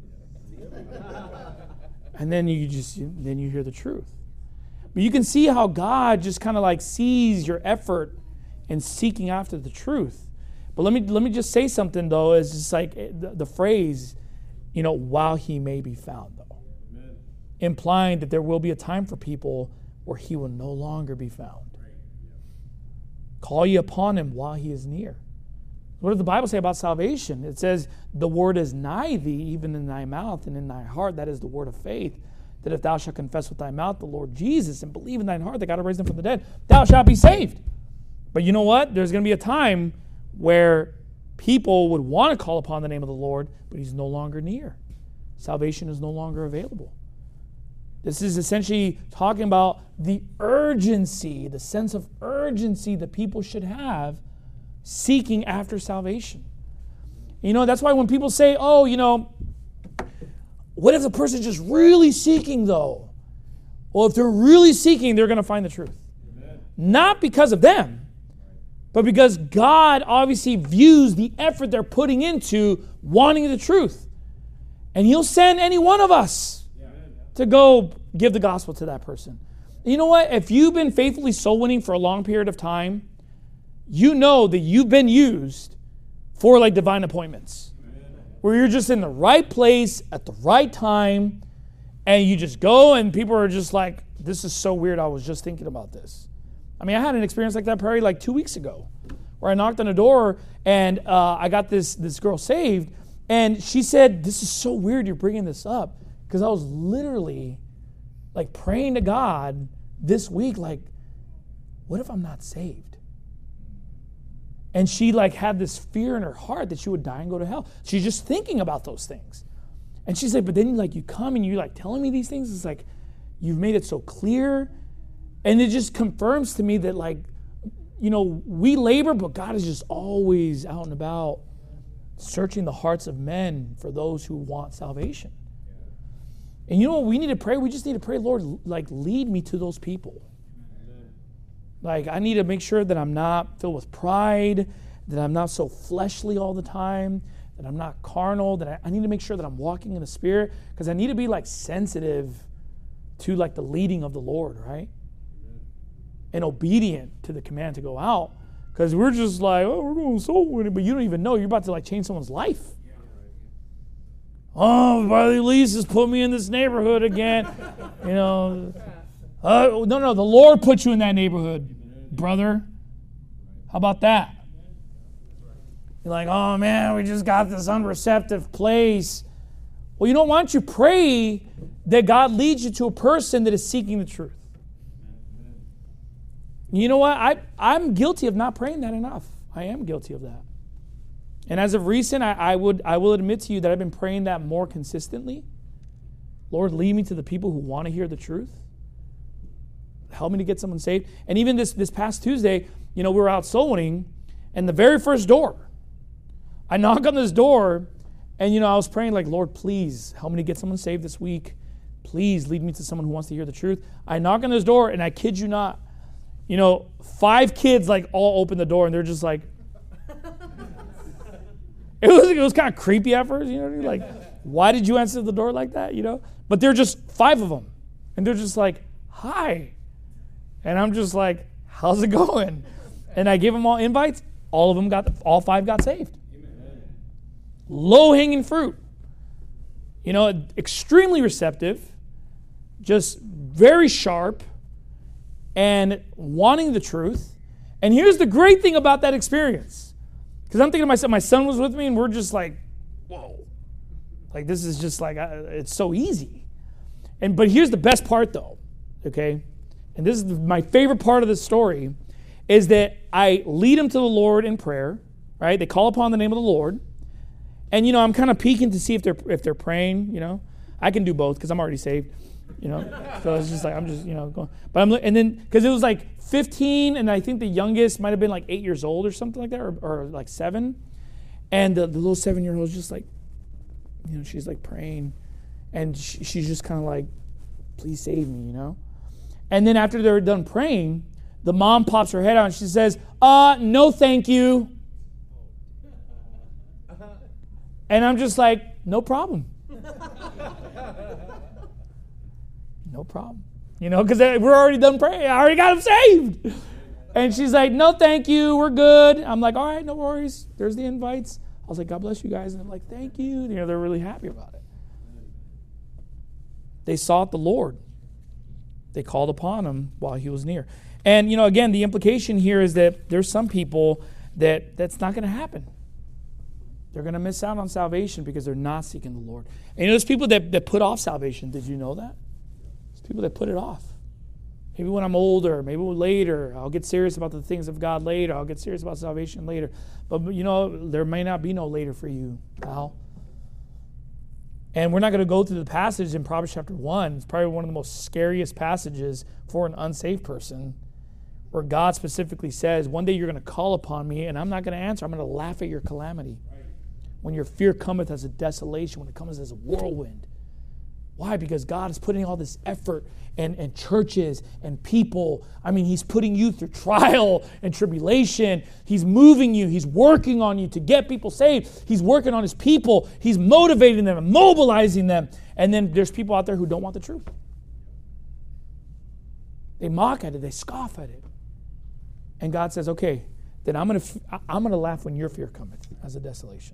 And then you hear the truth. But you can see how God just kind of like sees your effort in seeking after the truth. But let me just say something, though. It's just like the phrase, you know, while he may be found, though. Amen. Implying that there will be a time for people where he will no longer be found. Right. Call ye upon him while he is near. What does the Bible say about salvation? It says, the word is nigh thee, even in thy mouth and in thy heart. That is the word of faith. That if thou shalt confess with thy mouth the Lord Jesus and believe in thine heart that God raised him from the dead, thou shalt be saved. But you know what? There's going to be a time where people would want to call upon the name of the Lord, but he's no longer near. Salvation is no longer available. This is essentially talking about the urgency, the sense of urgency that people should have seeking after salvation. You know, that's why when people say, oh, you know, what if the person's just really seeking, though? Well, if they're really seeking, they're going to find the truth. Amen. Not because of them, but because God obviously views the effort they're putting into wanting the truth. And he'll send any one of us to go give the gospel to that person. And you know what? If you've been faithfully soul winning for a long period of time, you know that you've been used for like divine appointments. Where you're just in the right place at the right time, and you just go and people are just like, this is so weird, I was just thinking about this. I mean, I had an experience like that probably like 2 weeks ago, where I knocked on a door and I got this girl saved. And she said, this is so weird you're bringing this up. Because I was literally like praying to God this week, like, what if I'm not saved? And she like had this fear in her heart that she would die and go to hell. She's just thinking about those things. And she's like, but then like you come and you're like telling me these things. It's like, you've made it so clear. And it just confirms to me that like, you know, we labor, but God is just always out and about searching the hearts of men for those who want salvation. And you know what we need to pray? We just need to pray, Lord, like lead me to those people. Like I need to make sure that I'm not filled with pride, that I'm not so fleshly all the time, that I'm not carnal, that I need to make sure that I'm walking in the Spirit, because I need to be like sensitive to like the leading of the Lord, right? And obedient to the command to go out. Because we're just like, oh, we're going soul winning, but you don't even know you're about to like change someone's life. Oh, Brother Elise has put me in this neighborhood again. You know, no, the Lord put you in that neighborhood, brother. How about that? You're like, oh man, we just got this unreceptive place. Well, you know, why don't you pray that God leads you to a person that is seeking the truth? You know what? I'm guilty of not praying that enough. I am guilty of that. And as of recent, I will admit to you that I've been praying that more consistently. Lord, lead me to the people who want to hear the truth. Help me to get someone saved. And even this past Tuesday, you know, we were out soul winning, and the very first door, I knock on this door, and you know, I was praying like, Lord, please help me to get someone saved this week. Please lead me to someone who wants to hear the truth. I knock on this door, and I kid you not, you know, 5 kids like all open the door, and they're just like, it was kind of creepy at first, you know, like, why did you answer the door like that, you know? But they're just 5 of them, and they're just like, hi. And I'm just like, how's it going? And I give them all invites. All 5 got saved. Low-hanging fruit. You know, extremely receptive, just very sharp, and wanting the truth. And here's the great thing about that experience. Because I'm thinking to myself, my son was with me, and we're just like, whoa. Like, this is just like, it's so easy. But here's the best part, though, okay? And this is my favorite part of the story, is that I lead them to the Lord in prayer, right? They call upon the name of the Lord. And, you know, I'm kind of peeking to see if they're praying, you know. I can do both because I'm already saved, you know. So it's just like, I'm just, you know, going. And then, because it was like 15, and I think the youngest might have been like 8 years old or something like that, or like 7. And the little 7-year-old is just like, you know, she's like praying. And she's just kind of like, please save me, you know. And then after they're done praying, the mom pops her head out and she says, no thank you. And I'm just like, no problem. No problem. You know, because we're already done praying. I already got them saved. And she's like, no, thank you. We're good. I'm like, all right, no worries. There's the invites. I was like, God bless you guys. And I'm like, thank you. You know, they're really happy about it. They sought the Lord. They called upon him while he was near. And, you know, again, the implication here is that there's some people that's not going to happen. They're going to miss out on salvation because they're not seeking the Lord. And you know, there's people that put off salvation. Did you know that? There's people that put it off. Maybe when I'm older, maybe later, I'll get serious about the things of God later. I'll get serious about salvation later. But, you know, there may not be no later for you, pal. And we're not going to go through the passage in Proverbs chapter 1. It's probably one of the most scariest passages for an unsaved person, where God specifically says, one day you're going to call upon me, and I'm not going to answer. I'm going to laugh at your calamity. When your fear cometh as a desolation, when it comes as a whirlwind. Why? Because God is putting all this effort and churches and people. I mean, he's putting you through trial and tribulation. He's moving you. He's working on you to get people saved. He's working on his people. He's motivating them and mobilizing them. And then there's people out there who don't want the truth. They mock at it. They scoff at it. And God says, okay, then I'm going to laugh when your fear cometh as a desolation.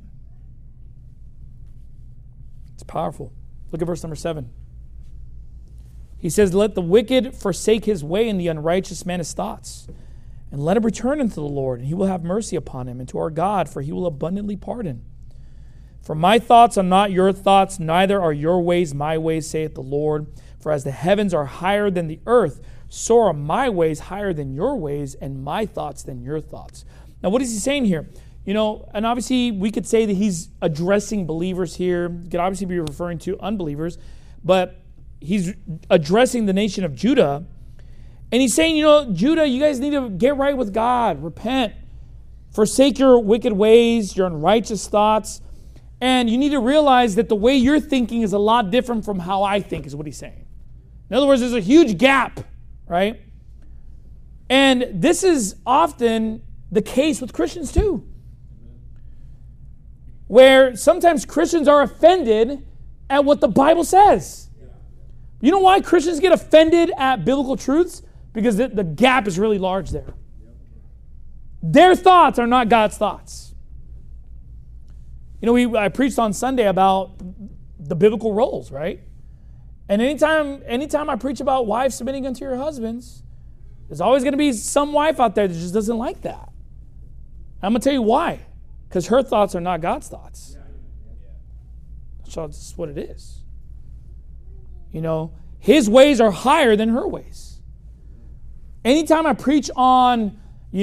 It's powerful. Look at verse number 7. He says, let the wicked forsake his way and the unrighteous man his thoughts. And let him return unto the Lord, and he will have mercy upon him, and to our God, for he will abundantly pardon. For my thoughts are not your thoughts, neither are your ways my ways, saith the Lord. For as the heavens are higher than the earth, so are my ways higher than your ways, and my thoughts than your thoughts. Now, what is he saying here? And obviously we could say that he's addressing believers here. He could obviously be referring to unbelievers, but he's addressing the nation of Judah. And he's saying, Judah, you guys need to get right with God. Repent. Forsake your wicked ways, your unrighteous thoughts. And you need to realize that the way you're thinking is a lot different from how I think, is what he's saying. In other words, there's a huge gap, right? And this is often the case with Christians too, where sometimes Christians are offended at what the Bible says. You know why Christians get offended at biblical truths? Because the gap is really large there. Their thoughts are not God's thoughts. I preached on Sunday about the biblical roles, right? And anytime I preach about wives submitting unto your husbands, there's always going to be some wife out there that just doesn't like that. I'm going to tell you why. Because her thoughts are not God's thoughts. So that's what it is. His ways are higher than her ways. Anytime I preach on,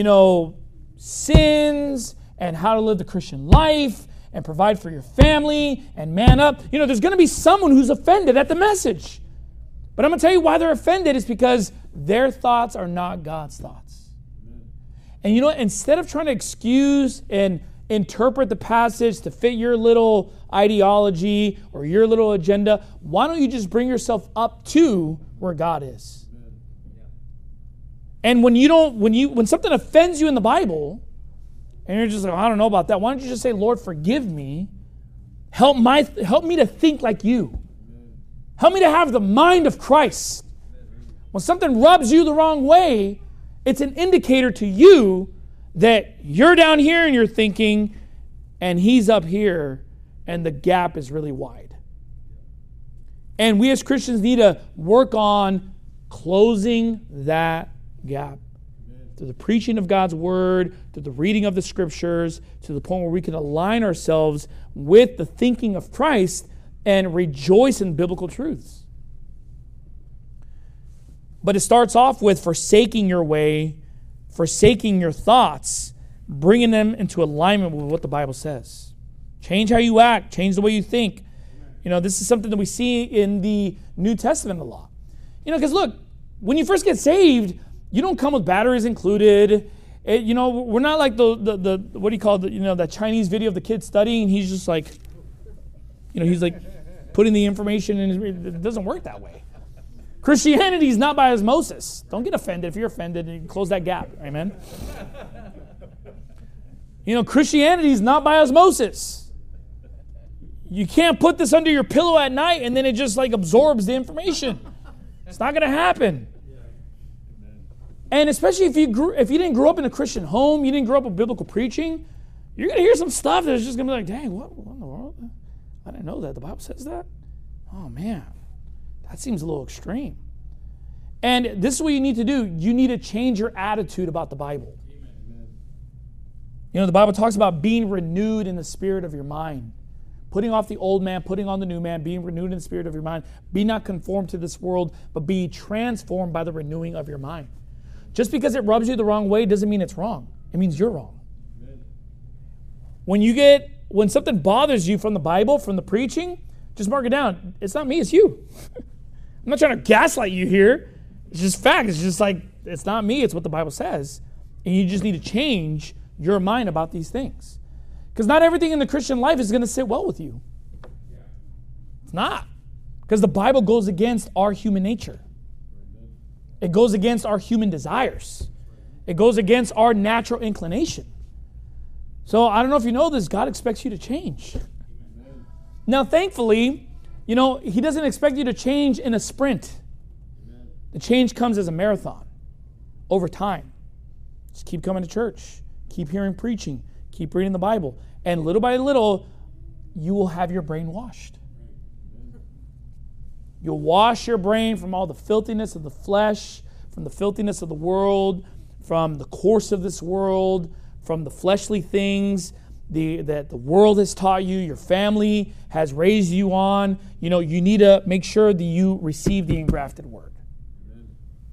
sins and how to live the Christian life and provide for your family and man up, there's going to be someone who's offended at the message. But I'm going to tell you why they're offended is because their thoughts are not God's thoughts. And instead of trying to excuse and interpret the passage to fit your little ideology or your little agenda, why don't you just bring yourself up to where God is? And when something offends you in the Bible, and you're just like, I don't know about that, why don't you just say, Lord, forgive me. Help me to think like you. Help me to have the mind of Christ. When something rubs you the wrong way, it's an indicator to you that you're down here and you're thinking, and he's up here, and the gap is really wide. And we as Christians need to work on closing that gap through the preaching of God's word, through the reading of the scriptures, to the point where we can align ourselves with the thinking of Christ and rejoice in biblical truths. But it starts off with forsaking your way, forsaking your thoughts, bringing them into alignment with what the Bible says. Change how you act, change the way you think. This is something that we see in the New Testament a lot. Because look, when you first get saved, you don't come with batteries included. We're not like the what do you call it? That Chinese video of the kid studying. He's just like, he's like putting the information in. It doesn't work that way. Christianity is not by osmosis. Don't get offended. If you're offended, you close that gap. Amen. Christianity is not by osmosis. You can't put this under your pillow at night and then it just like absorbs the information. It's not going to happen. And especially if you didn't grow up in a Christian home, you didn't grow up with biblical preaching, you're going to hear some stuff that's just going to be like, dang, what in the world? I didn't know that. The Bible says that? Oh, man. That seems a little extreme. And this is what you need to do. You need to change your attitude about the Bible. The Bible talks about being renewed in the spirit of your mind. Putting off the old man, putting on the new man, being renewed in the spirit of your mind. Be not conformed to this world, but be transformed by the renewing of your mind. Just because it rubs you the wrong way doesn't mean it's wrong. It means you're wrong. When something bothers you from the Bible, from the preaching, just mark it down. It's not me, it's you. I'm not trying to gaslight you here. It's just fact. It's just like, it's not me, it's what the Bible says. And you just need to change your mind about these things. Because not everything in the Christian life is going to sit well with you. It's not. Because the Bible goes against our human nature. It goes against our human desires. It goes against our natural inclination. So I don't know if you know this, God expects you to change. Now, thankfully, He doesn't expect you to change in a sprint. The change comes as a marathon over time. Just keep coming to church. Keep hearing preaching. Keep reading the Bible. And little by little, you will have your brain washed. You'll wash your brain from all the filthiness of the flesh, from the filthiness of the world, from the course of this world, from the fleshly things that the world has taught you, your family has raised you on. You need to make sure that you receive the engrafted word. Amen.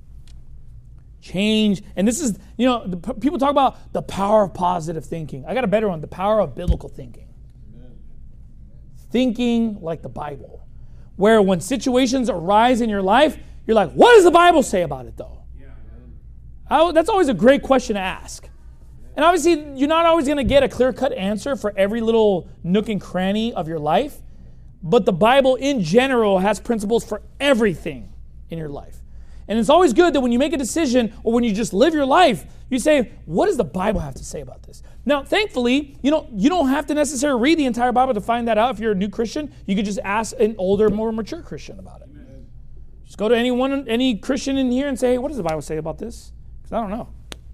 Change. And this is, people talk about the power of positive thinking. I got a better one, the power of biblical thinking. Amen. Thinking like the Bible. Where when situations arise in your life, you're like, what does the Bible say about it though? Yeah. That's always a great question to ask. And obviously, you're not always going to get a clear-cut answer for every little nook and cranny of your life. But the Bible in general has principles for everything in your life. And it's always good that when you make a decision or when you just live your life, you say, what does the Bible have to say about this? Now, thankfully, you don't have to necessarily read the entire Bible to find that out. If you're a new Christian, you could just ask an older, more mature Christian about it. Amen. Just go to any Christian in here and say, hey, what does the Bible say about this? Because I don't know.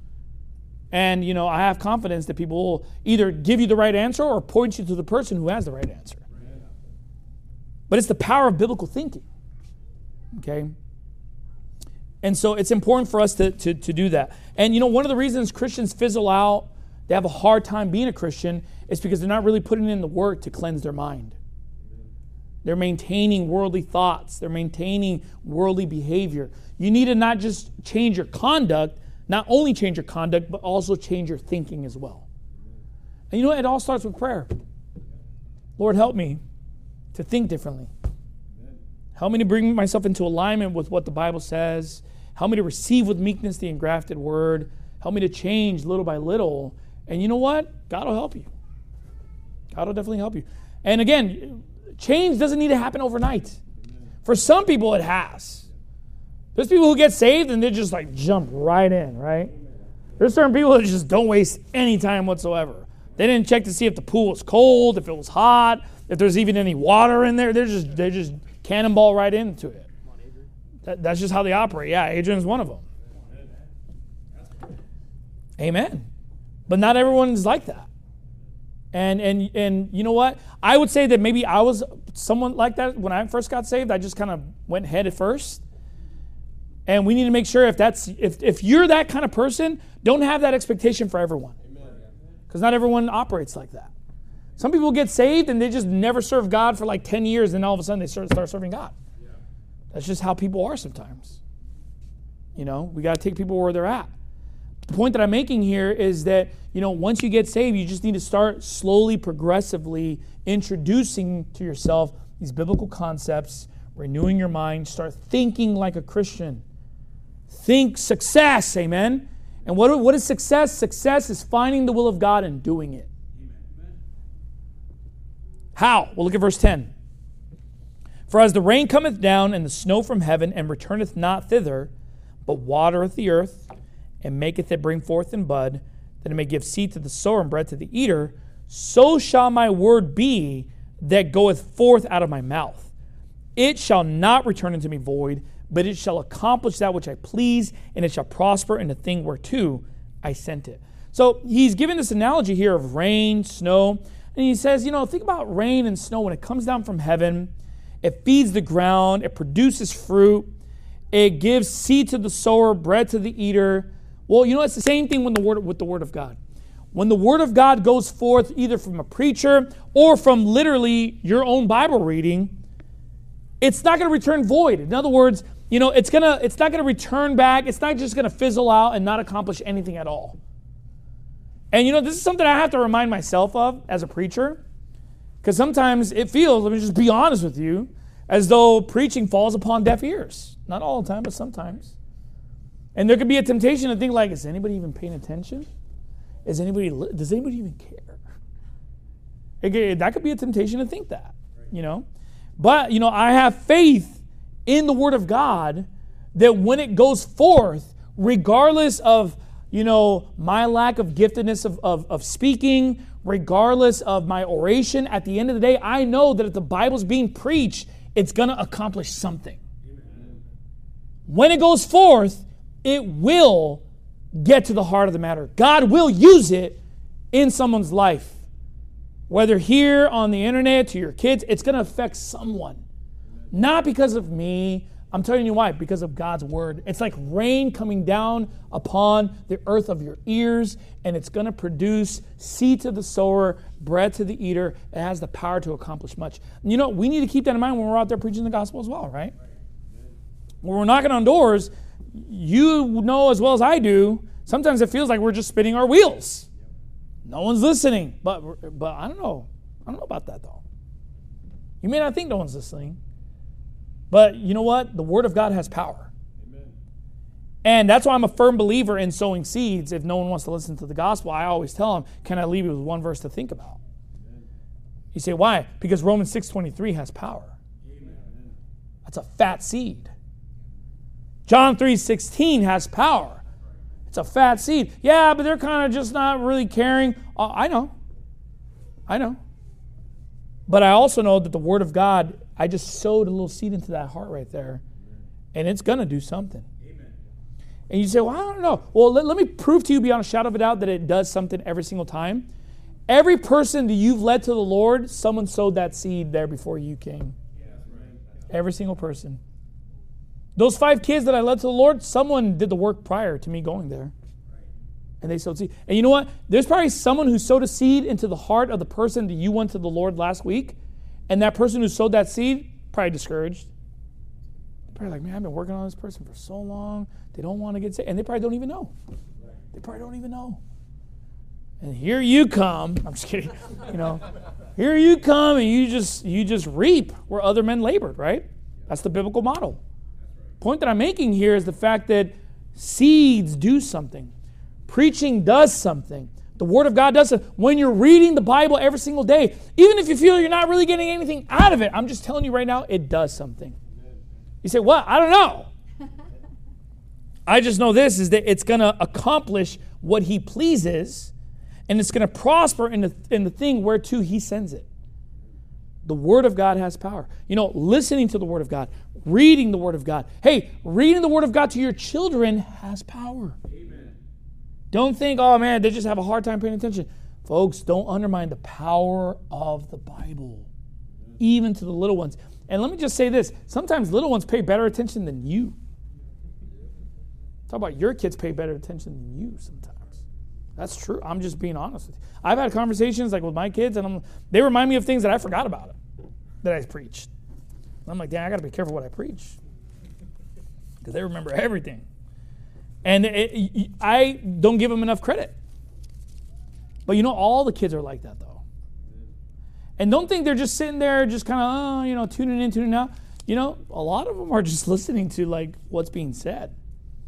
And, I have confidence that people will either give you the right answer or point you to the person who has the right answer. But it's the power of biblical thinking. Okay? And so it's important for us to do that. And, one of the reasons Christians fizzle out, they have a hard time being a Christian, is because they're not really putting in the work to cleanse their mind. They're maintaining worldly thoughts. They're maintaining worldly behavior. You need to not just change your conduct, not only change your conduct, but also change your thinking as well. And it all starts with prayer. Lord, help me to think differently. Help me to bring myself into alignment with what the Bible says. Help me to receive with meekness the engrafted word. Help me to change little by little. And you know what? God will help you. God will definitely help you. And again, change doesn't need to happen overnight. For some people, it has. There's people who get saved and they just jump right in, right? There's certain people that just don't waste any time whatsoever. They didn't check to see if the pool was cold, if it was hot, if there's even any water in there. They just cannonball right into it. That's just how they operate. Yeah, Adrian's one of them. Amen. But not everyone's like that. And you know what? I would say that maybe I was someone like that when I first got saved. I just kind of went head at first. And we need to make sure if you're that kind of person, don't have that expectation for everyone. Because not everyone operates like that. Some people get saved and they just never serve God for 10 years, and all of a sudden they start serving God. That's just how people are sometimes. We got to take people where they're at. The point that I'm making here is that, once you get saved, you just need to start slowly, progressively introducing to yourself these biblical concepts, renewing your mind, start thinking like a Christian. Think success, amen? And what is success? Success is finding the will of God and doing it. How? Well, look at verse 10. For as the rain cometh down and the snow from heaven, and returneth not thither, but watereth the earth, and maketh it bring forth in bud, that it may give seed to the sower and bread to the eater, so shall my word be that goeth forth out of my mouth. It shall not return unto me void, but it shall accomplish that which I please, and it shall prosper in the thing whereto I sent it. So he's given this analogy here of rain, snow, and he says, think about rain and snow when it comes down from heaven. It feeds the ground, it produces fruit, it gives seed to the sower, bread to the eater. Well, it's the same thing with the Word of God. When the Word of God goes forth either from a preacher or from literally your own Bible reading, it's not going to return void. In other words, it's not going to return back. It's not just going to fizzle out and not accomplish anything at all. And this is something I have to remind myself of as a preacher, because sometimes it feels, let me just be honest with you, as though preaching falls upon deaf ears. Not all the time, but sometimes. And there could be a temptation to think is anybody even paying attention? Does anybody even care? That could be a temptation to think that, But, I have faith in the Word of God that when it goes forth, regardless of, my lack of giftedness of speaking, regardless of my oration, at the end of the day, I know that if the Bible's being preached, it's going to accomplish something. Amen. When it goes forth, it will get to the heart of the matter. God will use it in someone's life. Whether here on the internet, to your kids, it's going to affect someone. Not because of me, I'm telling you why. Because of God's word. It's like rain coming down upon the earth of your ears, and it's going to produce seed to the sower, bread to the eater. It has the power to accomplish much. And you know, we need to keep that in mind when we're out there preaching the gospel as well, right? When we're knocking on doors, you know as well as I do, sometimes it feels like we're just spinning our wheels. No one's listening. But I don't know. I don't know about that, though. You may not think no one's listening. But you know what? The Word of God has power. Amen. And that's why I'm a firm believer in sowing seeds. If no one wants to listen to the gospel, I always tell them, can I leave you with one verse to think about? Amen. You say, why? Because Romans 6:23 has power. Amen. That's a fat seed. John 3:16 has power. It's a fat seed. Yeah, but they're kind of just not really caring. I know. But I also know that the Word of God, I just sowed a little seed into that heart right there, and it's going to do something. Amen. And you say, well, I don't know. Well, let me prove to you beyond a shadow of a doubt that it does something every single time. Every person that you've led to the Lord, someone sowed that seed there before you came. Yeah, right. Every single person. Those 5 kids that I led to the Lord, someone did the work prior to me going there. And they sowed seed. And you know what? There's probably someone who sowed a seed into the heart of the person that you went to the Lord last week. And that person who sowed that seed, probably discouraged. Probably like, man, I've been working on this person for so long. They don't want to get saved. And they probably don't even know. They probably don't even know. And here you come. I'm just kidding. Here you come and you just reap where other men labored, right? That's the biblical model. Point that I'm making here is the fact that seeds do something. Preaching does something. The Word of God does something. When you're reading the Bible every single day, even if you feel you're not really getting anything out of it, I'm just telling you right now, it does something. You say, what? I don't know. I just know this is that it's going to accomplish what He pleases, and it's going to prosper in the thing whereto He sends it. The Word of God has power. Listening to the Word of God, reading the Word of God. Hey, reading the Word of God to your children has power. Don't think, oh man, they just have a hard time paying attention. Folks, don't undermine the power of the Bible, even to the little ones. And let me just say this. Sometimes little ones pay better attention than you. Talk about your kids pay better attention than you sometimes. That's true. I'm just being honest with you. I've had conversations like with my kids, and they remind me of things that I forgot about that I preached. And I'm like, damn, I got to be careful what I preach, because they remember everything. And I don't give them enough credit. But all the kids are like that, though. And don't think they're just sitting there just kind of, tuning in, tuning out. A lot of them are just listening to, like, what's being said.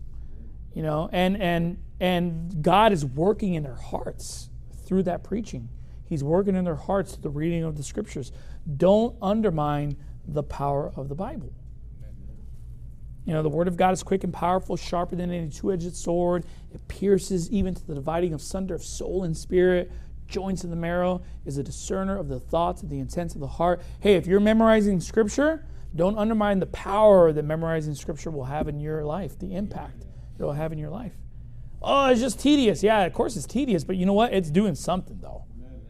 And God is working in their hearts through that preaching. He's working in their hearts through the reading of the Scriptures. Don't undermine the power of the Bible. The Word of God is quick and powerful, sharper than any two-edged sword. It pierces even to the dividing of sunder of soul and spirit, joints in the marrow, is a discerner of the thoughts and the intents of the heart. Hey, if you're memorizing Scripture, don't undermine the power that memorizing Scripture will have in your life, the impact it will have in your life. Oh, it's just tedious. Yeah, of course it's tedious, but you know what? It's doing something, though.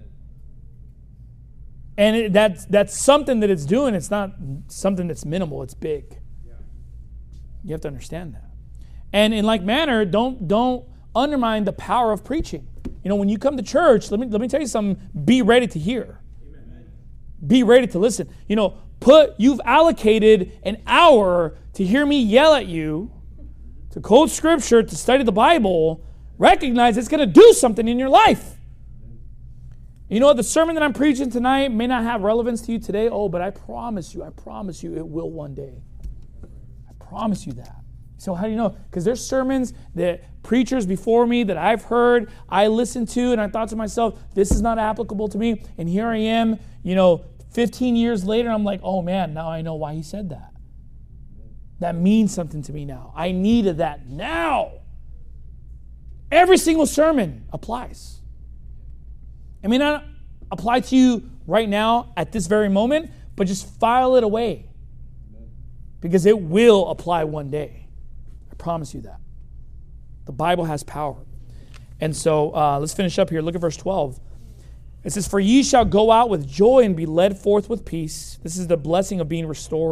And that's something that it's doing. It's not something that's minimal. It's big. You have to understand that. And in like manner, don't undermine the power of preaching. When you come to church, let me tell you something, be ready to hear. Amen. Be ready to listen. You've allocated an hour to hear me yell at you, to quote Scripture, to study the Bible. Recognize it's going to do something in your life. The sermon that I'm preaching tonight may not have relevance to you today, but I promise you, it will one day. Promise you that. So how do you know? Because there's sermons that preachers before me that I've heard, I listened to, and I thought to myself, this is not applicable to me. And here I am, 15 years later, I'm like, oh man, now I know why he said that. That means something to me now. I needed that now. Every single sermon applies. It may not apply to you right now at this very moment, but just file it away. Because it will apply one day. I promise you that. The Bible has power. And so let's finish up here. Look at verse 12. It says, for ye shall go out with joy and be led forth with peace. This is the blessing of being restored.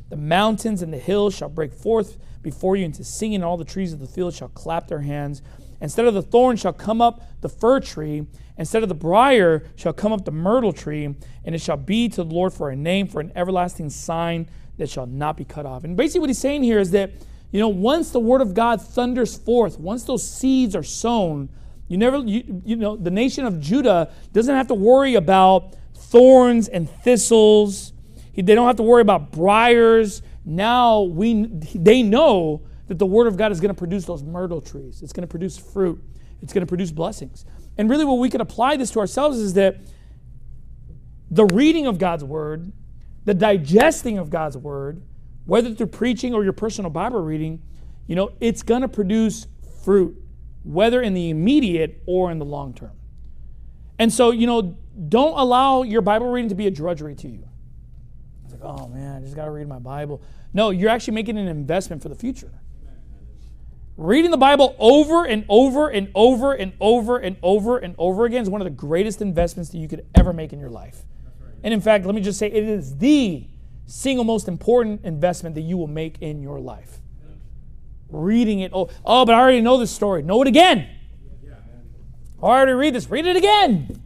The mountains and the hills shall break forth before you into singing, and all the trees of the field shall clap their hands. Instead of the thorn shall come up the fir tree, instead of the briar shall come up the myrtle tree, and it shall be to the Lord for a name, for an everlasting sign that shall not be cut off. And basically what he's saying here is that, once the word of God thunders forth, once those seeds are sown, the nation of Judah doesn't have to worry about thorns and thistles. They don't have to worry about briars. Now they know that the word of God is going to produce those myrtle trees. It's going to produce fruit. It's going to produce blessings. And really what we can apply this to ourselves is that the reading of God's word, the digesting of God's word, whether through preaching or your personal Bible reading, it's going to produce fruit, whether in the immediate or in the long term. And so, don't allow your Bible reading to be a drudgery to you. It's like, oh man, I just got to read my Bible. No, you're actually making an investment for the future. Reading the Bible over and over and over and over and over and over again is one of the greatest investments that you could ever make in your life. And in fact, let me just say, it is the single most important investment that you will make in your life. Reading it. Oh, but I already know this story. Know it again. I already read this. Read it again.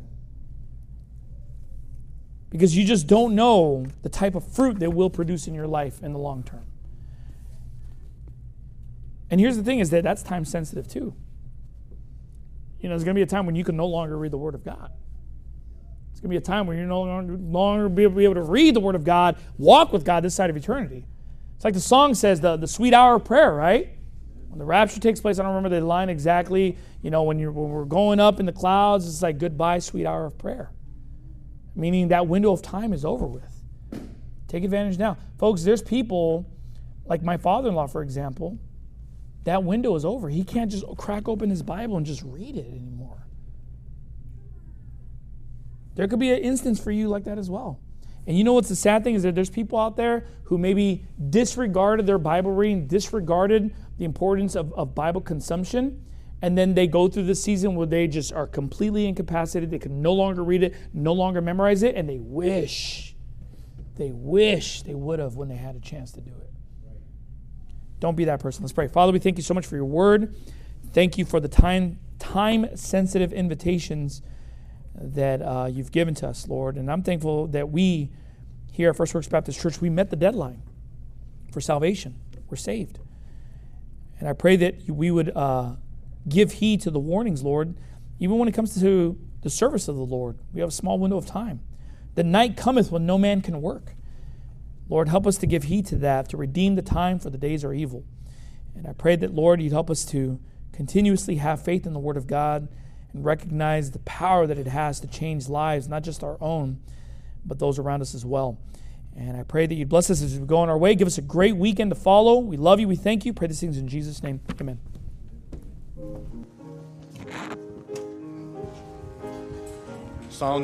Because you just don't know the type of fruit that will produce in your life in the long term. And here's the thing is that's time sensitive too. There's going to be a time when you can no longer read the Word of God. It's going to be a time when you're no longer be able to read the Word of God, walk with God this side of eternity. It's like the song says, the sweet hour of prayer, right? When the rapture takes place, I don't remember the line exactly. When we're going up in the clouds, it's like goodbye, sweet hour of prayer. Meaning that window of time is over with. Take advantage now. Folks, there's people, like my father-in-law, for example, that window is over. He can't just crack open his Bible and just read it anymore. There could be an instance for you like that as well. And you know what's the sad thing is that there's people out there who maybe disregarded their Bible reading, disregarded the importance of Bible consumption, and then they go through this season where they just are completely incapacitated. They can no longer read it, no longer memorize it, and they wish they would have when they had a chance to do it. Don't be that person. Let's pray. Father, we thank you so much for your word. Thank you for the time-sensitive invitations that you've given to us, Lord. And I'm thankful that we here at First Works Baptist Church, we met the deadline for salvation. We're saved. And I pray that we would give heed to the warnings, Lord, even when it comes to the service of the Lord. We have a small window of time. The night cometh when no man can work. Lord, help us to give heed to that, to redeem the time, for the days are evil. And I pray that, Lord, you'd help us to continuously have faith in the Word of God and recognize the power that it has to change lives, not just our own, but those around us as well. And I pray that you'd bless us as we go on our way. Give us a great weekend to follow. We love you. We thank you. Pray these things in Jesus' name. Amen. Song